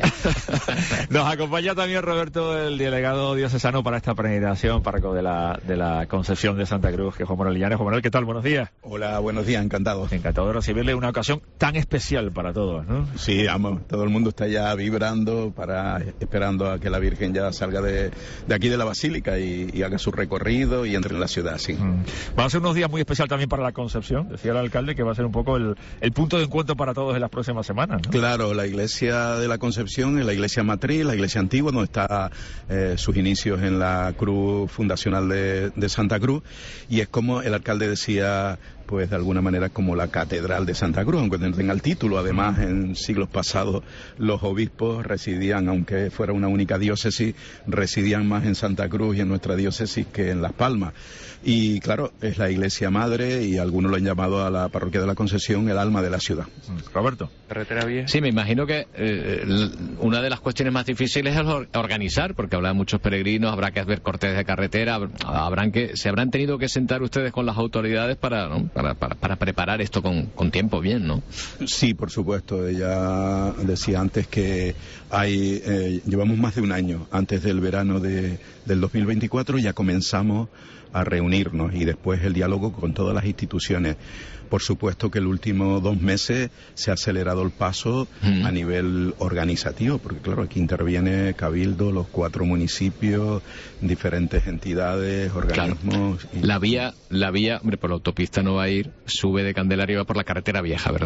Nos acompaña también Roberto, el delegado diocesano para esta peregrinación párroco de la, de la Concepción de Santa Cruz, que es Juan Manuel Llanes. Juan Manuel, ¿qué tal? Buenos días. Hola, buenos días, encantado. Encantado de recibirle, una ocasión tan especial para todos, ¿no? Sí, vamos, todo el mundo está ya vibrando, para esperando a que la Virgen ya salga de, de aquí de la Basílica y, y haga su recorrido y entre en la ciudad, sí. Mm. Van a ser unos días muy especiales también para la Concepción, decía el alcalde que va a ser un poco el, el punto de encuentro para todos en las próximas semanas, ¿no? Claro, la iglesia de la Concepción es la iglesia matriz, la iglesia antigua, donde está eh, sus inicios en la cruz fundacional de, de Santa Cruz, y es como el alcalde decía, pues de alguna manera como la catedral de Santa Cruz, aunque no tenga el título. Además, en siglos pasados los obispos residían, aunque fuera una única diócesis, residían más en Santa Cruz y en nuestra diócesis que en Las Palmas. Y claro, es la iglesia madre, y algunos lo han llamado a la parroquia de la Concepción el alma de la ciudad. Roberto. Carretera vieja. Sí, me imagino que eh, una de las cuestiones más difíciles es organizar, porque habrá muchos peregrinos, habrá que hacer cortes de carretera, habrán que se habrán tenido que sentar ustedes con las autoridades para, ¿no? para, para, para preparar esto con, con tiempo bien, ¿no? Sí, por supuesto. Ella decía antes que hay eh, llevamos más de un año antes del verano de, del dos mil veinticuatro, ya comenzamos a reunirnos, y después el diálogo con todas las instituciones. Por supuesto que el último dos meses se ha acelerado el paso mm. a nivel organizativo, porque claro, aquí interviene Cabildo, los cuatro municipios, diferentes entidades, organismos. Claro. Y... La vía, la vía, hombre, por la autopista no va a ir, sube de Candelaria y va por la carretera vieja, ¿verdad?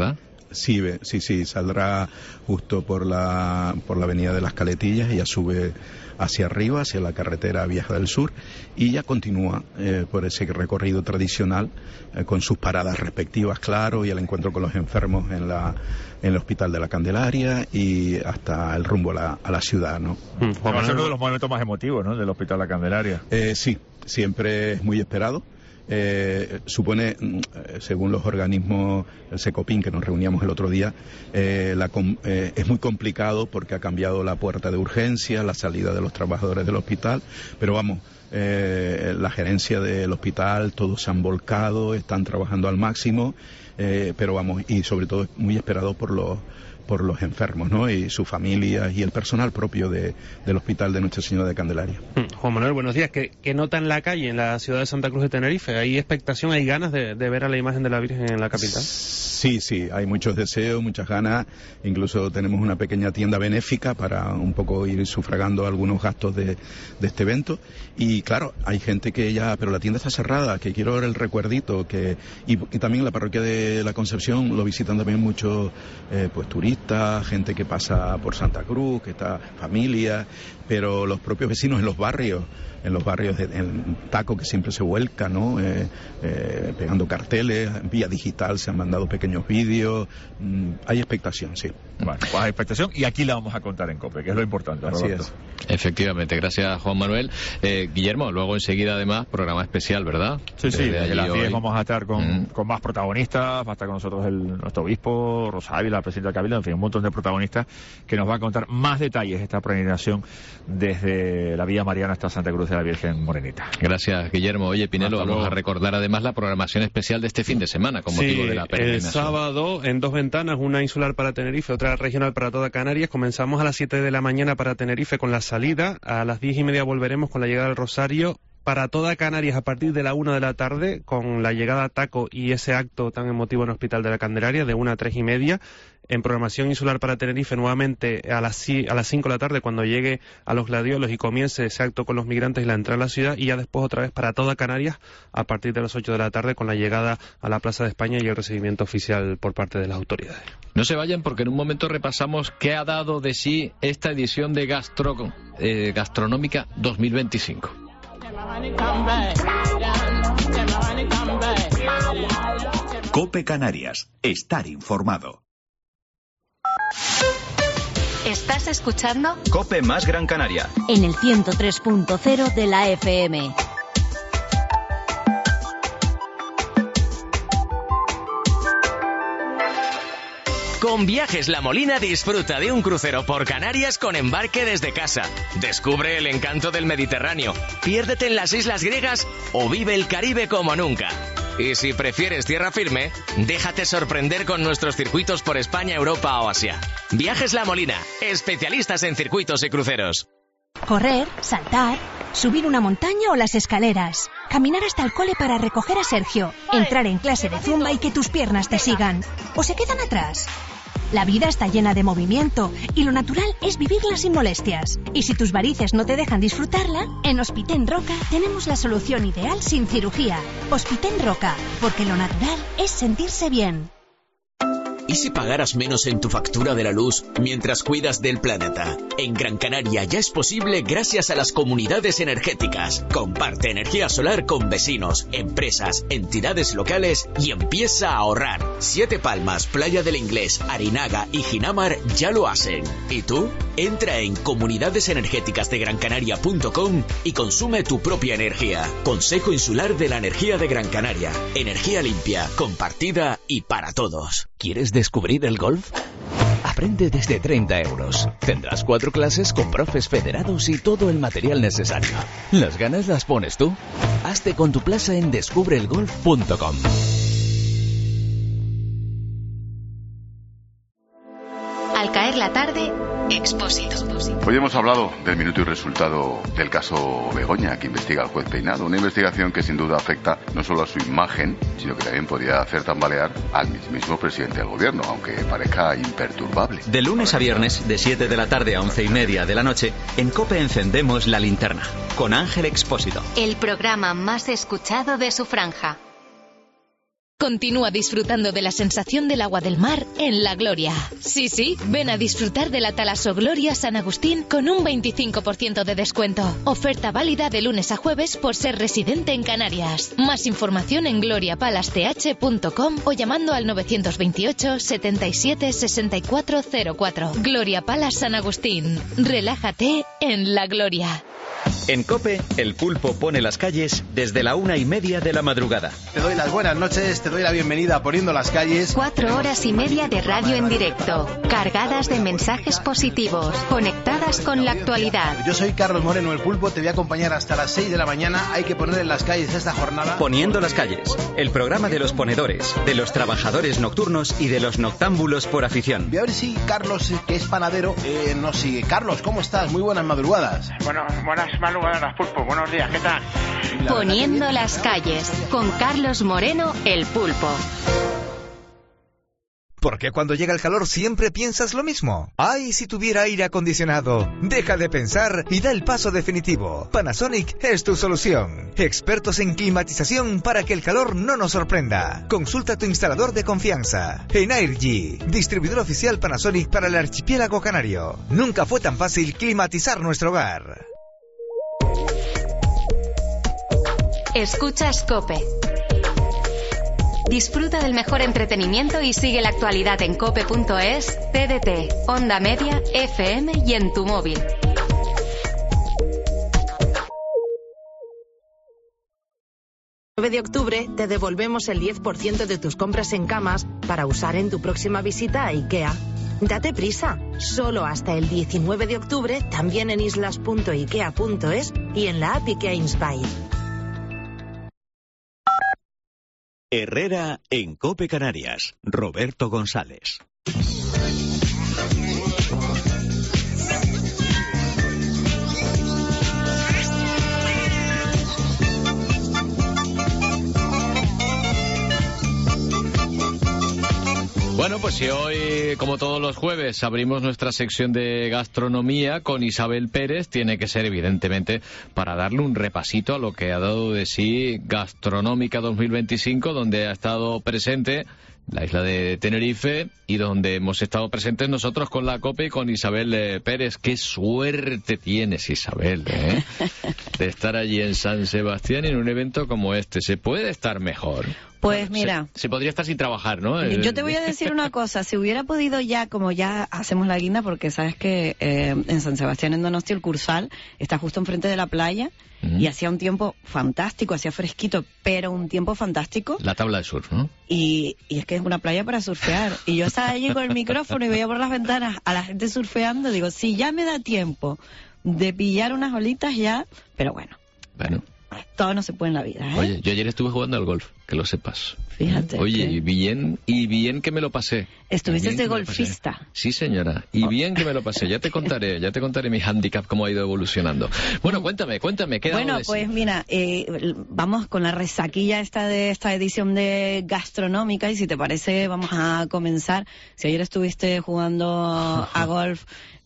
Sí, sí, sí, saldrá justo por la, por la avenida de las Caletillas y ya sube hacia arriba, hacia la carretera Vieja del Sur, y ya continúa eh, por ese recorrido tradicional eh, con sus paradas respectivas, claro, y el encuentro con los enfermos en la en el Hospital de la Candelaria y hasta el rumbo a la, a la ciudad, ¿no? Mm, va a ser uno de los momentos más emotivos, ¿no?, del Hospital de la Candelaria. Eh, sí, siempre es muy esperado. Eh, supone, según los organismos, el Secopin, que nos reuníamos el otro día, eh, la, eh, es muy complicado porque ha cambiado la puerta de urgencia, la salida de los trabajadores del hospital, pero vamos, eh, la gerencia del hospital, todos se han volcado, están trabajando al máximo, eh, pero vamos, y sobre todo muy esperado por los por los enfermos, ¿no?, y sus familias y el personal propio de, del Hospital de Nuestra Señora de Candelaria. Juan Manuel, buenos días. ¿Qué, qué nota en la calle, en la ciudad de Santa Cruz de Tenerife? ¿Hay expectación, hay ganas de, de ver a la imagen de la Virgen en la capital? Sí, sí, hay muchos deseos, muchas ganas. Incluso tenemos una pequeña tienda benéfica para un poco ir sufragando algunos gastos de, de este evento. Y claro, hay gente que ya, pero la tienda está cerrada, que quiero ver el recuerdito, que y, y también la parroquia de la Concepción lo visitan también muchos eh, pues turistas, gente que pasa por Santa Cruz, que está familia, pero los propios vecinos en los barrios, en los barrios de, en Taco, que siempre se vuelca, ¿no? Eh, eh, pegando carteles, vía digital se han mandado pequeños vídeos, mm, hay expectación, sí. Bueno, pues hay expectación y aquí la vamos a contar en COPE, que es lo importante. Así Roberto. es. Efectivamente, gracias Juan Manuel. Eh, Guillermo, luego enseguida además programa especial, ¿verdad? Sí, sí, desde las diez hoy vamos a estar con, mm. con más protagonistas, va a estar con nosotros el, nuestro obispo, Rosario, la presidenta del Cabildo, en fin, un montón de protagonistas que nos va a contar más detalles de esta peregrinación desde la Villa Mariana hasta Santa Cruz de la Virgen Morenita. Gracias, Guillermo. Oye, Pinelo, Hasta vamos luego. a recordar además la programación especial de este fin de semana con Sí, motivo de la el peregrinación. sábado en dos ventanas, una insular para Tenerife, otra regional para toda Canarias. Comenzamos a las siete de la mañana para Tenerife con la salida, a las diez y media volveremos con la llegada al Rosario. Para toda Canarias a partir de la una de la tarde, con la llegada a Taco y ese acto tan emotivo en el Hospital de la Candelaria, de una a tres y media. En programación insular para Tenerife, nuevamente a las, a las cinco de la tarde, cuando llegue a los Gladiolos y comience ese acto con los migrantes y la entrada a la ciudad. Y ya después otra vez para toda Canarias, a partir de las ocho de la tarde, con la llegada a la Plaza de España y el recibimiento oficial por parte de las autoridades. No se vayan porque en un momento repasamos qué ha dado de sí esta edición de Gastro, eh, Gastronómica dos mil veinticinco. COPE Canarias. Estar informado. ¿Estás escuchando? COPE más Gran Canaria. En el ciento tres punto cero de la F M. Con Viajes La Molina disfruta de un crucero por Canarias con embarque desde casa. Descubre el encanto del Mediterráneo, piérdete en las islas griegas o vive el Caribe como nunca. Y si prefieres tierra firme, déjate sorprender con nuestros circuitos por España, Europa o Asia. Viajes La Molina, especialistas en circuitos y cruceros. Correr, saltar, subir una montaña o las escaleras, caminar hasta el cole para recoger a Sergio, entrar en clase de zumba y que tus piernas te sigan. ¿O se quedan atrás? La vida está llena de movimiento y lo natural es vivirla sin molestias. Y si tus varices no te dejan disfrutarla, en Hospiten Roca tenemos la solución ideal sin cirugía. Hospiten Roca, porque lo natural es sentirse bien. ¿Y si pagaras menos en tu factura de la luz mientras cuidas del planeta? En Gran Canaria ya es posible gracias a las comunidades energéticas. Comparte energía solar con vecinos, empresas, entidades locales y empieza a ahorrar. Siete Palmas, Playa del Inglés, Arinaga y Ginamar ya lo hacen. ¿Y tú? Entra en comunidades energéticas de gran canaria punto com y consume tu propia energía. Consejo Insular de la Energía de Gran Canaria. Energía limpia, compartida y para todos. ¿Quieres descubrir el golf? Aprende desde treinta euros. Tendrás cuatro clases con profes federados y todo el material necesario. Las ganas las pones tú. Hazte con tu plaza en descubre el golf punto com. Al caer la tarde, Expósito. Hoy hemos hablado del minuto y resultado del caso Begoña, que investiga el juez Peinado. Una investigación que sin duda afecta no solo a su imagen, sino que también podría hacer tambalear al mismo presidente del gobierno, aunque parezca imperturbable. De lunes a viernes, de siete de la tarde a once y media de la noche, en COPE encendemos la linterna, con Ángel Expósito. El programa más escuchado de su franja. Continúa disfrutando de la sensación del agua del mar en La Gloria. Sí, sí, ven a disfrutar de la Talasogloria San Agustín con un veinticinco por ciento de descuento. Oferta válida de lunes a jueves por ser residente en Canarias. Más información en gloria palace t h punto com o llamando al novecientos veintiocho, setenta y siete, sesenta y cuatro cero cuatro. Gloria Palace San Agustín. Relájate en La Gloria. En COPE, el pulpo pone las calles desde la una y media de la madrugada. Te doy las buenas noches, te doy la bienvenida a Poniendo las Calles. Cuatro horas y media de radio en directo, cargadas de mensajes positivos, conectadas con la actualidad. Yo soy Carlos Moreno, el pulpo, te voy a acompañar hasta las seis de la mañana. Hay que poner en las calles esta jornada. Poniendo las calles, el programa de los ponedores, de los trabajadores nocturnos y de los noctámbulos por afición. Voy a ver si Carlos, que es panadero, eh, nos sigue. Carlos, ¿cómo estás? Muy buenas madrugadas. Bueno, buenas madrugadas, pulpo. Buenos días, ¿qué tal? Poniendo las calles, con Carlos Moreno, el pulpo. ¿Por qué cuando llega el calor siempre piensas lo mismo? ¡Ay, si tuviera aire acondicionado! Deja de pensar y da el paso definitivo. Panasonic es tu solución. Expertos en climatización para que el calor no nos sorprenda. Consulta a tu instalador de confianza. Energy, distribuidor oficial Panasonic para el archipiélago canario. Nunca fue tan fácil climatizar nuestro hogar. Escuchas COPE. Disfruta del mejor entretenimiento y sigue la actualidad en cope punto es, T D T, Onda Media, F M y en tu móvil. El nueve de octubre te devolvemos el diez por ciento de tus compras en camas para usar en tu próxima visita a IKEA. Date prisa, solo hasta el diecinueve de octubre, también en islas punto ikea punto es y en la app IKEA Inspire. Herrera en COPE Canarias. Roberto González. Bueno, pues si hoy, como todos los jueves, abrimos nuestra sección de gastronomía con Isabel Pérez, tiene que ser evidentemente para darle un repasito a lo que ha dado de sí Gastronómica dos mil veinticinco, donde ha estado presente la isla de Tenerife y donde hemos estado presentes nosotros con la COPE y con Isabel eh, Pérez. Qué suerte tienes, Isabel, ¿eh? de estar allí en San Sebastián en un evento como este. ¿Se puede estar mejor? Pues mira, se, se podría estar sin trabajar, ¿no? Yo te voy a decir una cosa, si hubiera podido ya, como ya hacemos la guinda, porque sabes que eh, en San Sebastián, en Donosti, el Cursal está justo enfrente de la playa, uh-huh. y hacía un tiempo fantástico, hacía fresquito, pero un tiempo fantástico. La tabla de surf, ¿no? Y, y es que es una playa para surfear. Y yo estaba allí con el micrófono y veía por las ventanas a la gente surfeando, digo, si ya me da tiempo de pillar unas olitas ya, pero bueno. Bueno. Todo no se puede en la vida, ¿eh? Oye, yo ayer estuve jugando al golf, que lo sepas. Fíjate. Oye, que... y bien, y bien que me lo pasé. ¿Estuviste de golfista? Sí, señora, y bien que me lo pasé. Ya te contaré, ya te contaré mi handicap, cómo ha ido evolucionando. Bueno, cuéntame, cuéntame, ¿qué Bueno, de pues sí? mira, eh, vamos con la resaquilla esta de esta edición de Gastronómica, y si te parece, vamos a comenzar. Si ayer estuviste jugando a golf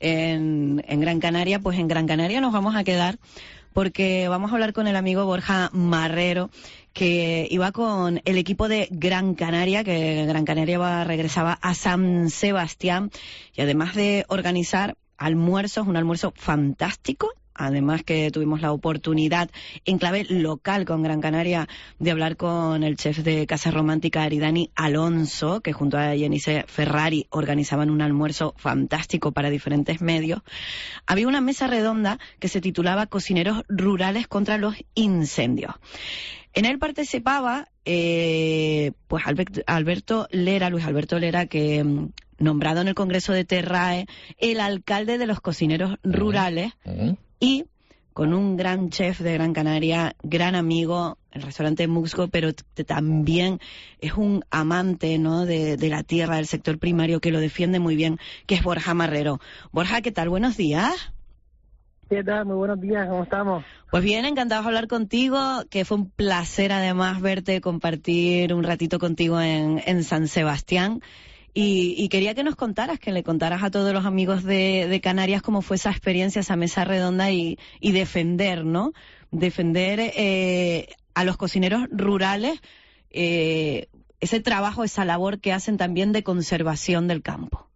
en, en Gran Canaria, pues en Gran Canaria nos vamos a quedar, porque vamos a hablar con el amigo Borja Marrero, que iba con el equipo de Gran Canaria, que Gran Canaria va, regresaba a San Sebastián, y además de organizar almuerzos, un almuerzo fantástico, además que tuvimos la oportunidad en clave local con Gran Canaria de hablar con el chef de Casa Romántica Aridani Alonso, que junto a Jenice Ferrari organizaban un almuerzo fantástico para diferentes medios. Había una mesa redonda que se titulaba Cocineros Rurales contra los Incendios. En él participaba eh, pues Alberto Lera, Luis Alberto Lera, que nombrado en el Congreso de Terrae el alcalde de los cocineros rurales, uh-huh. y con un gran chef de Gran Canaria, gran amigo, el restaurante Musco, pero t- también es un amante, ¿no?, de, de la tierra, del sector primario, que lo defiende muy bien, que es Borja Marrero. Borja, ¿qué tal? Buenos días. ¿Qué tal? Muy buenos días, ¿cómo estamos? Pues bien, encantados de hablar contigo, que fue un placer además verte, compartir un ratito contigo en, en San Sebastián. Y, y quería que nos contaras, que le contaras a todos los amigos de, de Canarias cómo fue esa experiencia, esa mesa redonda y, y defender, ¿no? Defender eh, a los cocineros rurales, eh, ese trabajo, esa labor que hacen también de conservación del campo.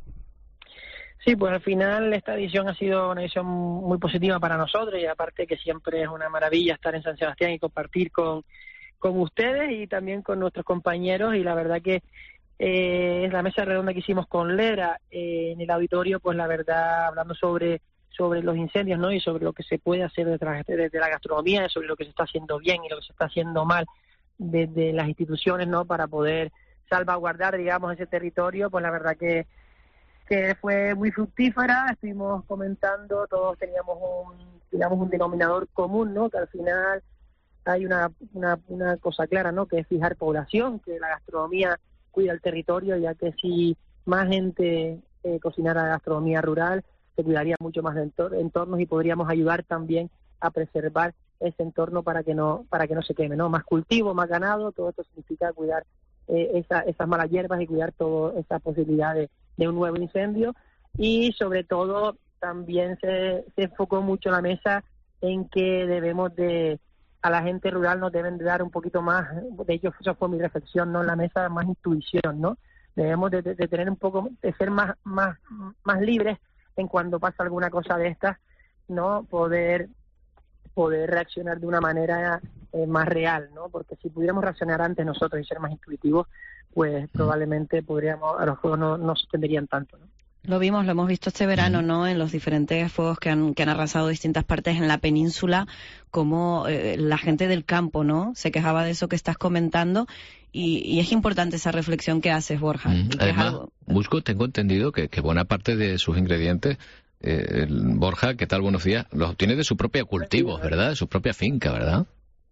Sí, pues al final esta edición ha sido una edición muy positiva para nosotros y aparte que siempre es una maravilla estar en San Sebastián y compartir con, con ustedes y también con nuestros compañeros, y la verdad que eh, la mesa redonda que hicimos con Lera eh, en el auditorio, pues la verdad hablando sobre sobre los incendios, ¿no? Y sobre lo que se puede hacer desde, desde la gastronomía, sobre lo que se está haciendo bien y lo que se está haciendo mal desde las instituciones, ¿no? Para poder salvaguardar, digamos, ese territorio, pues la verdad que que fue muy fructífera. Estuvimos comentando, todos teníamos un, digamos, un denominador común, ¿no? Que al final hay una, una, una cosa clara, ¿no? Que es fijar población, que la gastronomía cuida el territorio, ya que si más gente eh, cocinara gastronomía rural, se cuidaría mucho más de entor entornos y podríamos ayudar también a preservar ese entorno para que no para que no se queme, ¿no? Más cultivo, más ganado, todo esto significa cuidar eh, esa, esas malas hierbas y cuidar toda esa posibilidad de de un nuevo incendio. Y sobre todo también se, se enfocó mucho la mesa en que debemos de, a la gente rural nos deben de dar un poquito más, de hecho eso fue mi reflexión, ¿no? En la mesa, más intuición, ¿no? Debemos de, de, de tener un poco, de ser más, más, más libres en cuando pasa alguna cosa de estas, ¿no? Poder, poder reaccionar de una manera eh, más real, ¿no? Porque si pudiéramos reaccionar antes nosotros y ser más intuitivos, pues probablemente podríamos, a los fuegos no, no se tenderían tanto, ¿no? Lo vimos, lo hemos visto este verano, ¿no? En los diferentes fuegos que han, que han arrasado distintas partes en la península, como eh, la gente del campo, ¿no? Se quejaba de eso que estás comentando y, y es importante esa reflexión que haces, Borja. Mm. Que Además, es algo... Busco, tengo entendido que, que buena parte de sus ingredientes, eh, el Borja, ¿qué tal? Buenos días, los obtiene de su propia cultivo, ¿verdad? De su propia finca, ¿verdad?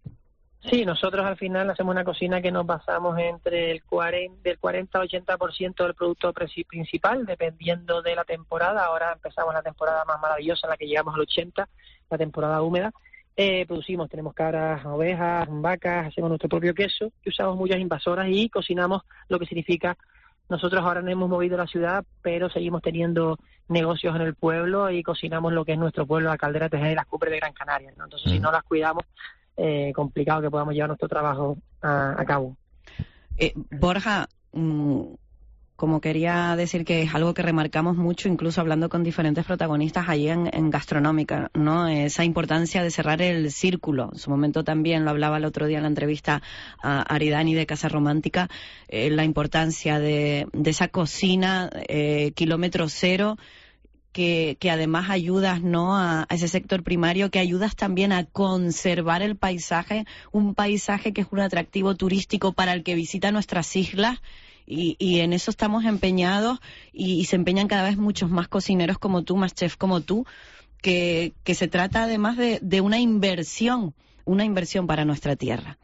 Sí, nosotros al final hacemos una cocina que nos basamos entre el cuarenta, del cuarenta al ochenta por ciento del producto principal, dependiendo de la temporada. Ahora empezamos la temporada más maravillosa, en la que llegamos al ochenta, la temporada húmeda. Eh, producimos, tenemos cabras, ovejas, vacas, hacemos nuestro propio queso, y usamos muchas invasoras y cocinamos lo que significa. Nosotros ahora no hemos movido la ciudad, pero seguimos teniendo negocios en el pueblo y cocinamos lo que es nuestro pueblo, la Caldera Tejeda y las Cumbres de Gran Canaria, ¿no? Entonces, mm. si no las cuidamos, Eh, complicado que podamos llevar nuestro trabajo a, a cabo. Eh, Borja, mmm, como quería decir que es algo que remarcamos mucho, incluso hablando con diferentes protagonistas allí en, en Gastronómica, ¿no? Esa importancia de cerrar el círculo. En su momento también lo hablaba el otro día en la entrevista a Aridani de Casa Romántica, eh, la importancia de, de esa cocina eh, kilómetro cero, Que, que además ayudas, ¿no?, a, a ese sector primario, que ayudas también a conservar el paisaje, un paisaje que es un atractivo turístico para el que visita nuestras islas, y, y en eso estamos empeñados, y, y se empeñan cada vez muchos más cocineros como tú, más chefs como tú, que, que se trata además de, de una inversión, una inversión para nuestra tierra.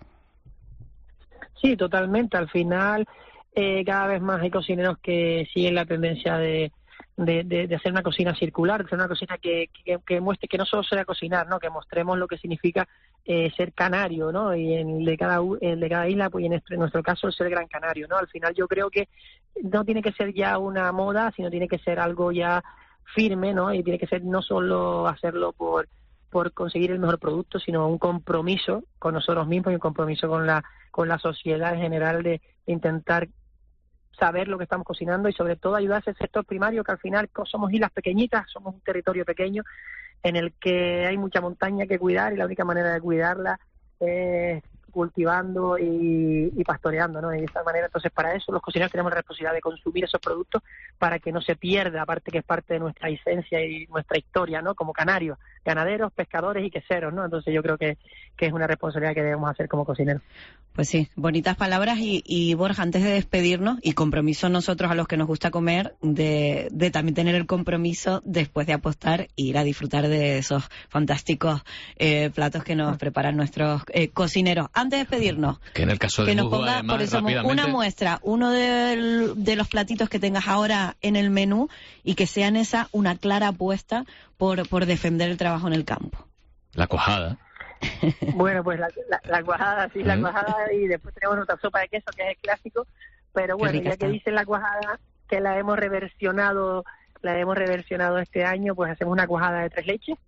Sí, totalmente. Al final, eh, cada vez más hay cocineros que siguen la tendencia de De, de, de hacer una cocina circular, de hacer una cocina que, que, que muestre que no solo sea cocinar, ¿no? Que mostremos lo que significa eh, ser canario, ¿no? Y en el de cada el de cada isla, pues en, este, en nuestro caso el ser gran canario, ¿no? Al final yo creo que no tiene que ser ya una moda, sino tiene que ser algo ya firme, ¿no? Y tiene que ser no solo hacerlo por por conseguir el mejor producto, sino un compromiso con nosotros mismos y un compromiso con la con la sociedad en general de, de intentar saber lo que estamos cocinando y sobre todo ayudar a ese sector primario, que al final somos islas pequeñitas, somos un territorio pequeño en el que hay mucha montaña que cuidar y la única manera de cuidarla es cultivando y, y pastoreando, ¿no? Y de esta manera, entonces, para eso los cocineros tenemos la responsabilidad de consumir esos productos para que no se pierda, aparte que es parte de nuestra esencia y nuestra historia, ¿no? Como canarios, ganaderos, pescadores y queseros, ¿no? Entonces yo creo que, que es una responsabilidad que debemos hacer como cocineros. Pues sí, bonitas palabras y, y Borja, antes de despedirnos, y compromiso nosotros a los que nos gusta comer, de, de también tener el compromiso después de apostar e ir a disfrutar de esos fantásticos eh, platos que nos preparan nuestros eh, cocineros. Antes de despedirnos, que en el caso de que nos Musgo, ponga además, por eso rápidamente, una muestra, uno de, de los platitos que tengas ahora en el menú y que sean esa una clara apuesta por, por defender el trabajo en el campo. La cuajada. Bueno, pues la, la, la cuajada, sí, la cuajada, y después tenemos nuestra sopa de queso, que es el clásico, pero bueno, ya que dicen la cuajada, que la hemos reversionado, la hemos reversionado este año, pues hacemos una cuajada de tres leches,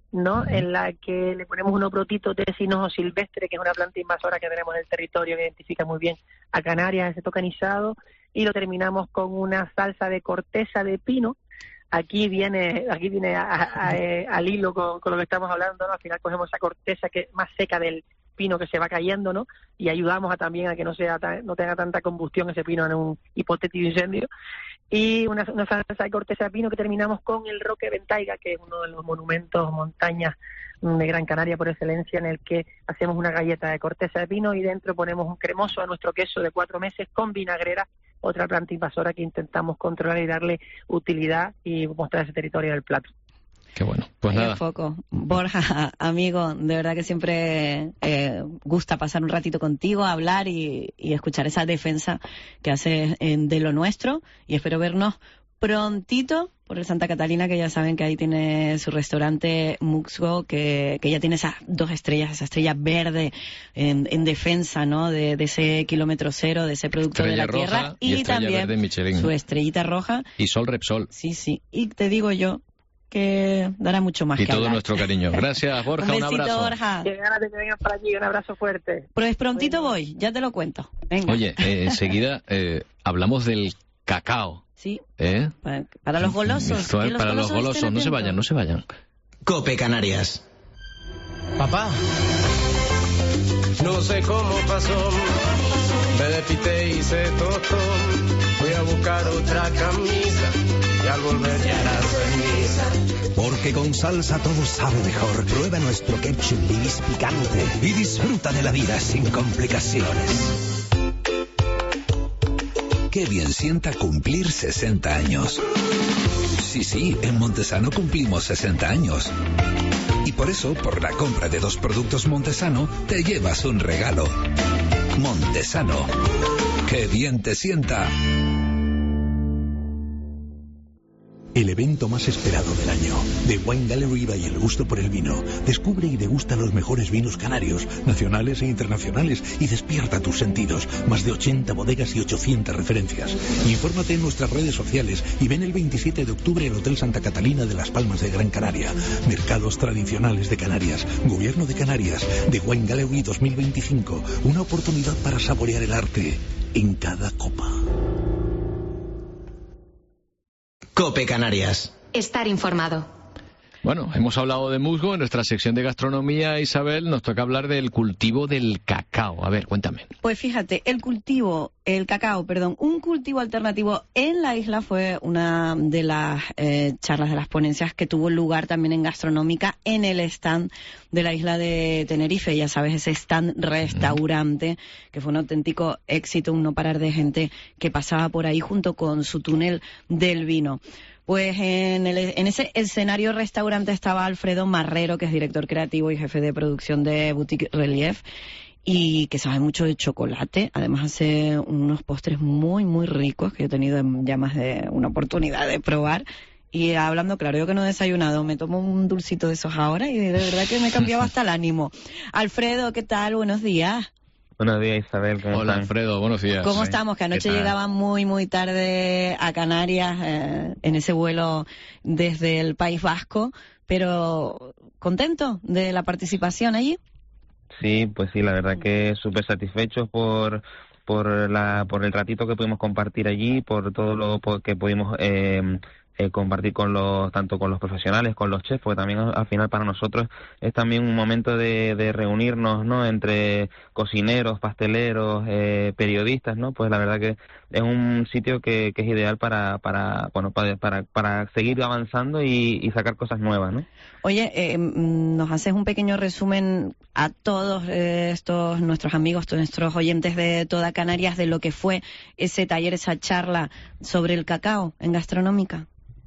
¿no? En la que le ponemos un oprotito tesinoso silvestre, que es una planta invasora que tenemos en el territorio, que identifica muy bien a Canarias, ese tocanizado, y lo terminamos con una salsa de corteza de pino. Aquí viene aquí viene a, a, a, al hilo con, con lo que estamos hablando, ¿no? Al final cogemos esa corteza que es más seca del pino que se va cayendo, ¿no? Y ayudamos a, también a que no sea tan, no tenga tanta combustión ese pino en un hipotético incendio. Y una, una salsa de corteza de pino que terminamos con el Roque Ventaiga, que es uno de los monumentos, montañas de Gran Canaria por excelencia, en el que hacemos una galleta de corteza de pino y dentro ponemos un cremoso a nuestro queso de cuatro meses con vinagrera, otra planta invasora que intentamos controlar y darle utilidad y mostrar ese territorio del plato. Qué bueno. Pues Hay nada. un poco. Borja, amigo, de verdad que siempre eh, gusta pasar un ratito contigo, hablar y, y escuchar esa defensa que haces eh, de lo nuestro, y espero vernos prontito por el Santa Catalina, que ya saben que ahí tiene su restaurante Muxgo, que, que ya tiene esas dos estrellas, esa estrella verde en, en defensa, ¿no? De, de ese kilómetro cero, de ese producto Estrella de la roja tierra, y y, estrella también verde Michelin. su estrellita roja. Y Sol Repsol. Sí, sí. Y te digo yo que dará mucho más Y que todo hablar. nuestro cariño. Gracias, Borja. Un Un, besito, abrazo. Borja. Qué ganas de que vengas para aquí, un abrazo fuerte. Pues prontito voy, ya te lo cuento. Venga. Oye, eh, enseguida eh, hablamos del cacao. Sí. ¿Eh? Para, para los golosos. Esto es que para los golosos. estén No se atentos. vayan, no se vayan. Cope Canarias. Papá, no sé cómo pasó, me despité y se tostó, voy a buscar otra camisa y al volver ya la ceniza. Porque con salsa todo sabe mejor. Prueba nuestro ketchup Libis picante y disfruta de la vida sin complicaciones. Qué bien sienta cumplir sesenta años. Sí, sí, en Montesano cumplimos sesenta años. Y por eso, por la compra de dos productos Montesano, te llevas un regalo. Montesano. Qué bien te sienta. El evento más esperado del año. The Wine Gallery by El Gusto por el Vino. Descubre y degusta los mejores vinos canarios, nacionales e internacionales, y despierta tus sentidos. Más de ochenta bodegas y ochocientas referencias. Infórmate en nuestras redes sociales y ven el veintisiete de octubre al Hotel Santa Catalina de Las Palmas de Gran Canaria. Mercados tradicionales de Canarias. Gobierno de Canarias. The Wine Gallery dos mil veinticinco. Una oportunidad para saborear el arte en cada copa. Cope Canarias. Estar informado. Bueno, hemos hablado de musgo en nuestra sección de gastronomía. Isabel, nos toca hablar del cultivo del cacao. A ver, cuéntame. Pues fíjate, el cultivo, el cacao, perdón, un cultivo alternativo en la isla fue una de las eh, charlas, de las ponencias que tuvo lugar también en Gastronómica en el stand de la isla de Tenerife. Ya sabes, ese stand restaurante que fue un auténtico éxito, un no parar de gente que pasaba por ahí junto con su túnel del vino. Pues en, el, en ese escenario restaurante estaba Alfredo Marrero, que es director creativo y jefe de producción de Boutique Relief, y que sabe mucho de chocolate. Además hace unos postres muy, muy ricos que he tenido ya más de una oportunidad de probar. Y hablando claro, yo que no he desayunado, me tomo un dulcito de esos ahora y de verdad que me cambiaba hasta el ánimo. Alfredo, ¿qué tal? Buenos días. Buenos días, Isabel. ¿Cómo Hola, están? Alfredo. Buenos días. ¿Cómo estamos? Que anoche llegaba muy, muy tarde a Canarias eh, en ese vuelo desde el País Vasco, pero ¿contento de la participación allí? Sí, pues sí, la verdad que súper satisfechos por por la por el ratito que pudimos compartir allí, por todo lo que pudimos eh, eh, compartir con los tanto con los profesionales, con los chefs, porque también al final para nosotros es también un momento de, de reunirnos, ¿no? Entre cocineros, pasteleros, eh, periodistas, ¿no? Pues la verdad que es un sitio que, que es ideal para para bueno para para, para seguir avanzando y, y sacar cosas nuevas, ¿no? Oye, eh, nos haces un pequeño resumen a todos eh, estos nuestros amigos, todos nuestros oyentes de toda Canarias, de lo que fue ese taller, esa charla sobre el cacao en Gastronómica.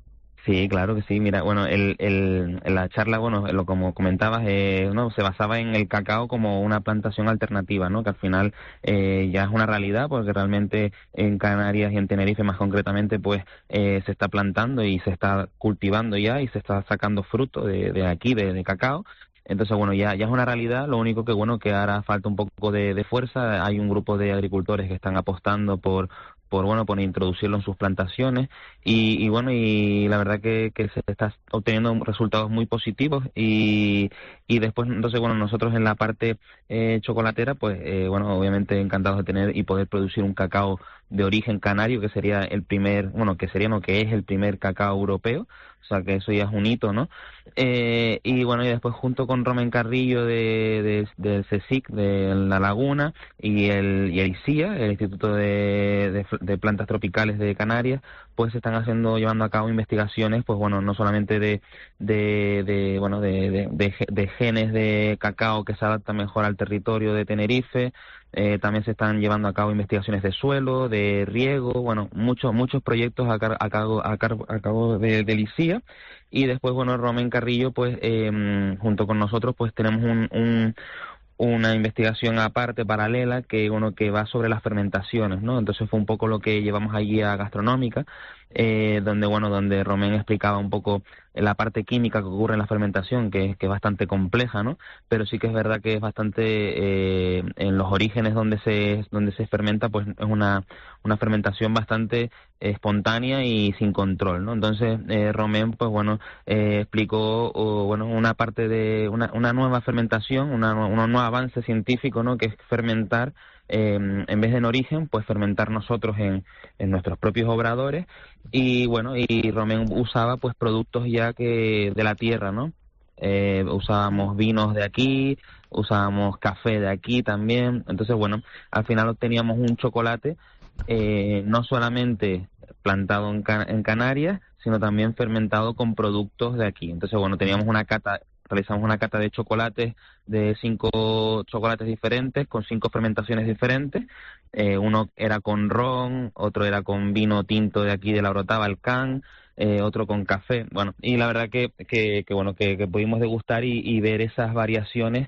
Sí, claro que sí. Mira, bueno, el, el, la charla, bueno, lo como comentabas, eh, no, se basaba en el cacao como una plantación alternativa, ¿no? Que al final eh, ya es una realidad, porque realmente en Canarias y en Tenerife más concretamente, pues eh, se está plantando y se está cultivando ya y se está sacando fruto de, de aquí, de, de cacao. Entonces, bueno, ya, ya es una realidad. Lo único que, bueno, que ahora falta un poco de, de fuerza. Hay un grupo de agricultores que están apostando por por bueno por introducirlo en sus plantaciones y, y bueno y la verdad que, que se está obteniendo resultados muy positivos y, y después entonces bueno nosotros en la parte eh, chocolatera pues eh, bueno obviamente encantados de tener y poder producir un cacao de origen canario, que sería el primer, bueno, que sería no, que es el primer cacao europeo, o sea que eso ya es un hito, ¿no? Eh, y bueno, y después junto con Romen Carrillo de, de, del CSIC de La Laguna y el, y el I C I A, el Instituto de, de, de Plantas Tropicales de Canarias, pues se están haciendo, llevando a cabo investigaciones, pues bueno, no solamente de, de, de bueno, de, de, de, de genes de cacao que se adaptan mejor al territorio de Tenerife. Eh, también se están llevando a cabo investigaciones de suelo, de riego, bueno, muchos muchos proyectos a, car a cargo a, car a cargo de, de I C I A. Y después, bueno, Romen Carrillo, pues, eh, junto con nosotros, pues tenemos un, un una investigación aparte, paralela, que bueno que va sobre las fermentaciones, ¿no? Entonces fue un poco lo que llevamos allí a Gastronómica, eh, donde bueno donde Romen explicaba un poco la parte química que ocurre en la fermentación, que, que es bastante compleja, ¿no? Pero sí que es verdad que es bastante eh, en los orígenes donde se donde se fermenta, pues es una una fermentación bastante espontánea y sin control, ¿no? Entonces eh, Romen, pues bueno, eh, explicó o, bueno una parte de una, una nueva fermentación, una, una nueva avance científico, ¿no? Que es fermentar eh, en vez de en origen, pues fermentar nosotros en, en nuestros propios obradores y bueno y Romen usaba pues productos ya que de la tierra, ¿no? Eh, usábamos vinos de aquí, usábamos café de aquí también, entonces bueno al final obteníamos un chocolate eh, no solamente plantado en, Can en Canarias, sino también fermentado con productos de aquí. Entonces bueno teníamos una cata realizamos una cata de chocolates, de cinco chocolates diferentes, con cinco fermentaciones diferentes. Eh, uno era con ron, otro era con vino tinto de aquí de la Orotava, el Can, eh, otro con café. Bueno, y la verdad que, que, que bueno que, que pudimos degustar y, y ver esas variaciones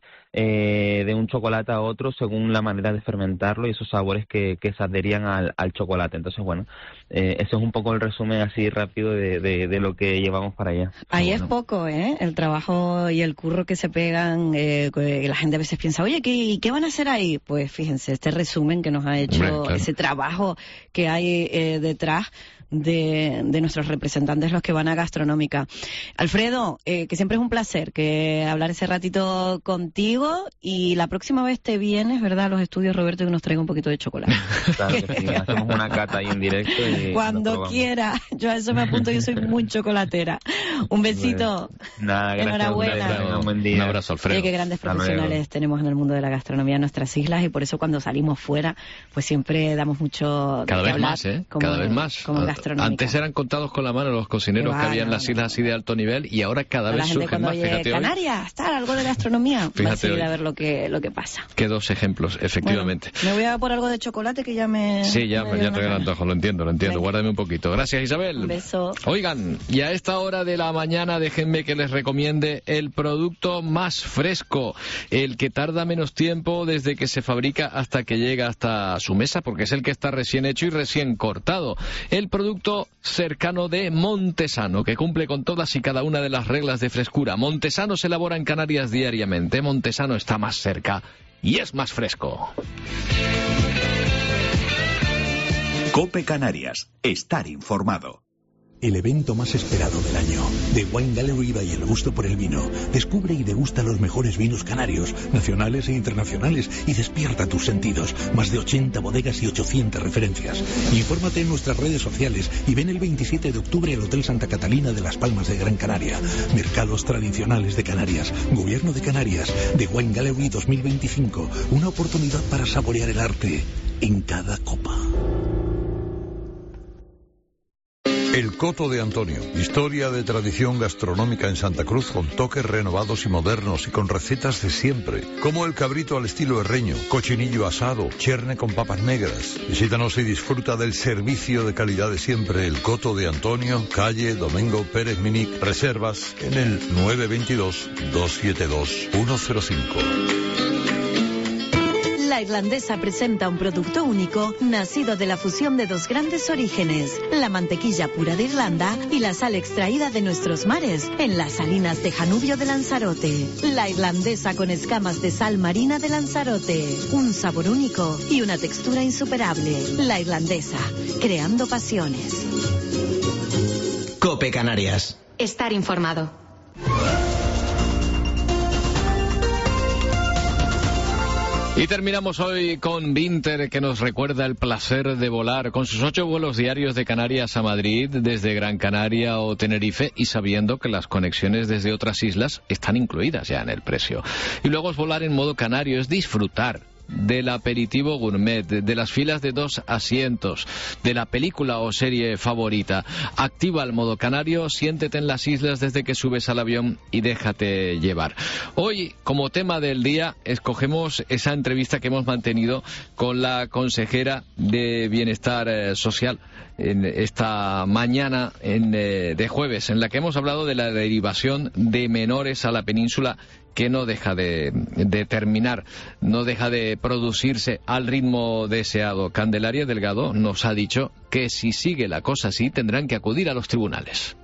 eh, de un chocolate a otro según la manera de fermentarlo y esos sabores que, que se adherían al, al chocolate. Entonces, bueno, eh, ese es un poco el resumen así rápido de, de, de lo que llevamos para allá. Ahí bueno. Es poco, ¿eh? El trabajo y el curro que se pegan, eh, que la gente a veces piensa, oye, ¿qué, ¿qué van a hacer ahí? Pues fíjense, este resumen que nos ha hecho, Hombre, claro. ese trabajo que hay eh, detrás de, de nuestros representantes, los que van a Gastronómica. Alfredo, eh, que siempre es un placer que hablar ese ratito contigo y la próxima vez te vienes, ¿verdad?, a los estudios, Roberto, que nos traiga un poquito de chocolate. Claro que sí, hacemos una cata ahí en directo. Y cuando quiera, yo a eso me apunto, yo soy muy chocolatera. Un besito. Nada, gracias. Enhorabuena. Un buen día. Un abrazo, Alfredo. Oye, qué grandes profesionales tenemos en el mundo de la gastronomía en nuestras islas y por eso cuando salimos fuera, pues siempre damos mucho Cada de vez hablar, más, ¿eh? Como, cada vez más. Como en Antes eran contados con la mano los cocineros que había en las islas así de alto nivel y ahora cada la vez gente surgen cuando más. Oye, Fíjate Canarias, hoy. tal, algo de gastronomía. Fíjate Va a seguir hoy. a ver lo que, lo que pasa. Qué dos ejemplos, efectivamente. Bueno, me voy a por algo de chocolate que ya me... Sí, ya, me ya te el antojo, lo entiendo, lo entiendo. Venga. Guárdame un poquito. Gracias, Isabel. Un beso. Oigan, y a esta hora de la mañana déjenme que les recomiende el producto más fresco, el que tarda menos tiempo desde que se fabrica hasta que llega hasta su mesa, porque es el que está recién hecho y recién cortado. El producto cercano de Montesano, que cumple con todas y cada una de las reglas de frescura. Montesano se elabora en Canarias diariamente. Montesano está más cerca y es más fresco. COPE Canarias. Estar informado. El evento más esperado del año. The Wine Gallery by El Gusto por el Vino. Descubre y degusta los mejores vinos canarios, nacionales e internacionales, y despierta tus sentidos. Más de ochenta bodegas y ochocientas referencias. Infórmate en nuestras redes sociales y ven el veintisiete de octubre al Hotel Santa Catalina de Las Palmas de Gran Canaria. Mercados tradicionales de Canarias. Gobierno de Canarias. The Wine Gallery dos mil veinticinco. Una oportunidad para saborear el arte en cada copa. El Coto de Antonio, historia de tradición gastronómica en Santa Cruz con toques renovados y modernos y con recetas de siempre, como el cabrito al estilo herreño, cochinillo asado, cherne con papas negras. Visítanos y disfruta del servicio de calidad de siempre. El Coto de Antonio, calle Domingo Pérez Minic, reservas en el nueve dos dos, dos siete dos, uno cero cinco. La Irlandesa presenta un producto único nacido de la fusión de dos grandes orígenes, la mantequilla pura de Irlanda y la sal extraída de nuestros mares en las salinas de Janubio de Lanzarote. La Irlandesa con escamas de sal marina de Lanzarote, un sabor único y una textura insuperable. La Irlandesa, creando pasiones. COPE Canarias. Estar informado. Y terminamos hoy con Vinter, que nos recuerda el placer de volar con sus ocho vuelos diarios de Canarias a Madrid, desde Gran Canaria o Tenerife, y sabiendo que las conexiones desde otras islas están incluidas ya en el precio. Y luego es volar en modo canario, es disfrutar del aperitivo gourmet, de las filas de dos asientos, de la película o serie favorita. Activa el modo canario, siéntete en las islas desde que subes al avión y déjate llevar. Hoy, como tema del día, escogemos esa entrevista que hemos mantenido con la consejera de Bienestar eh, Social en esta mañana en, eh, de jueves, en la que hemos hablado de la derivación de menores a la península, que no deja de, de terminar, no deja de producirse al ritmo deseado. Candelaria Delgado nos ha dicho que si sigue la cosa así tendrán que acudir a los tribunales.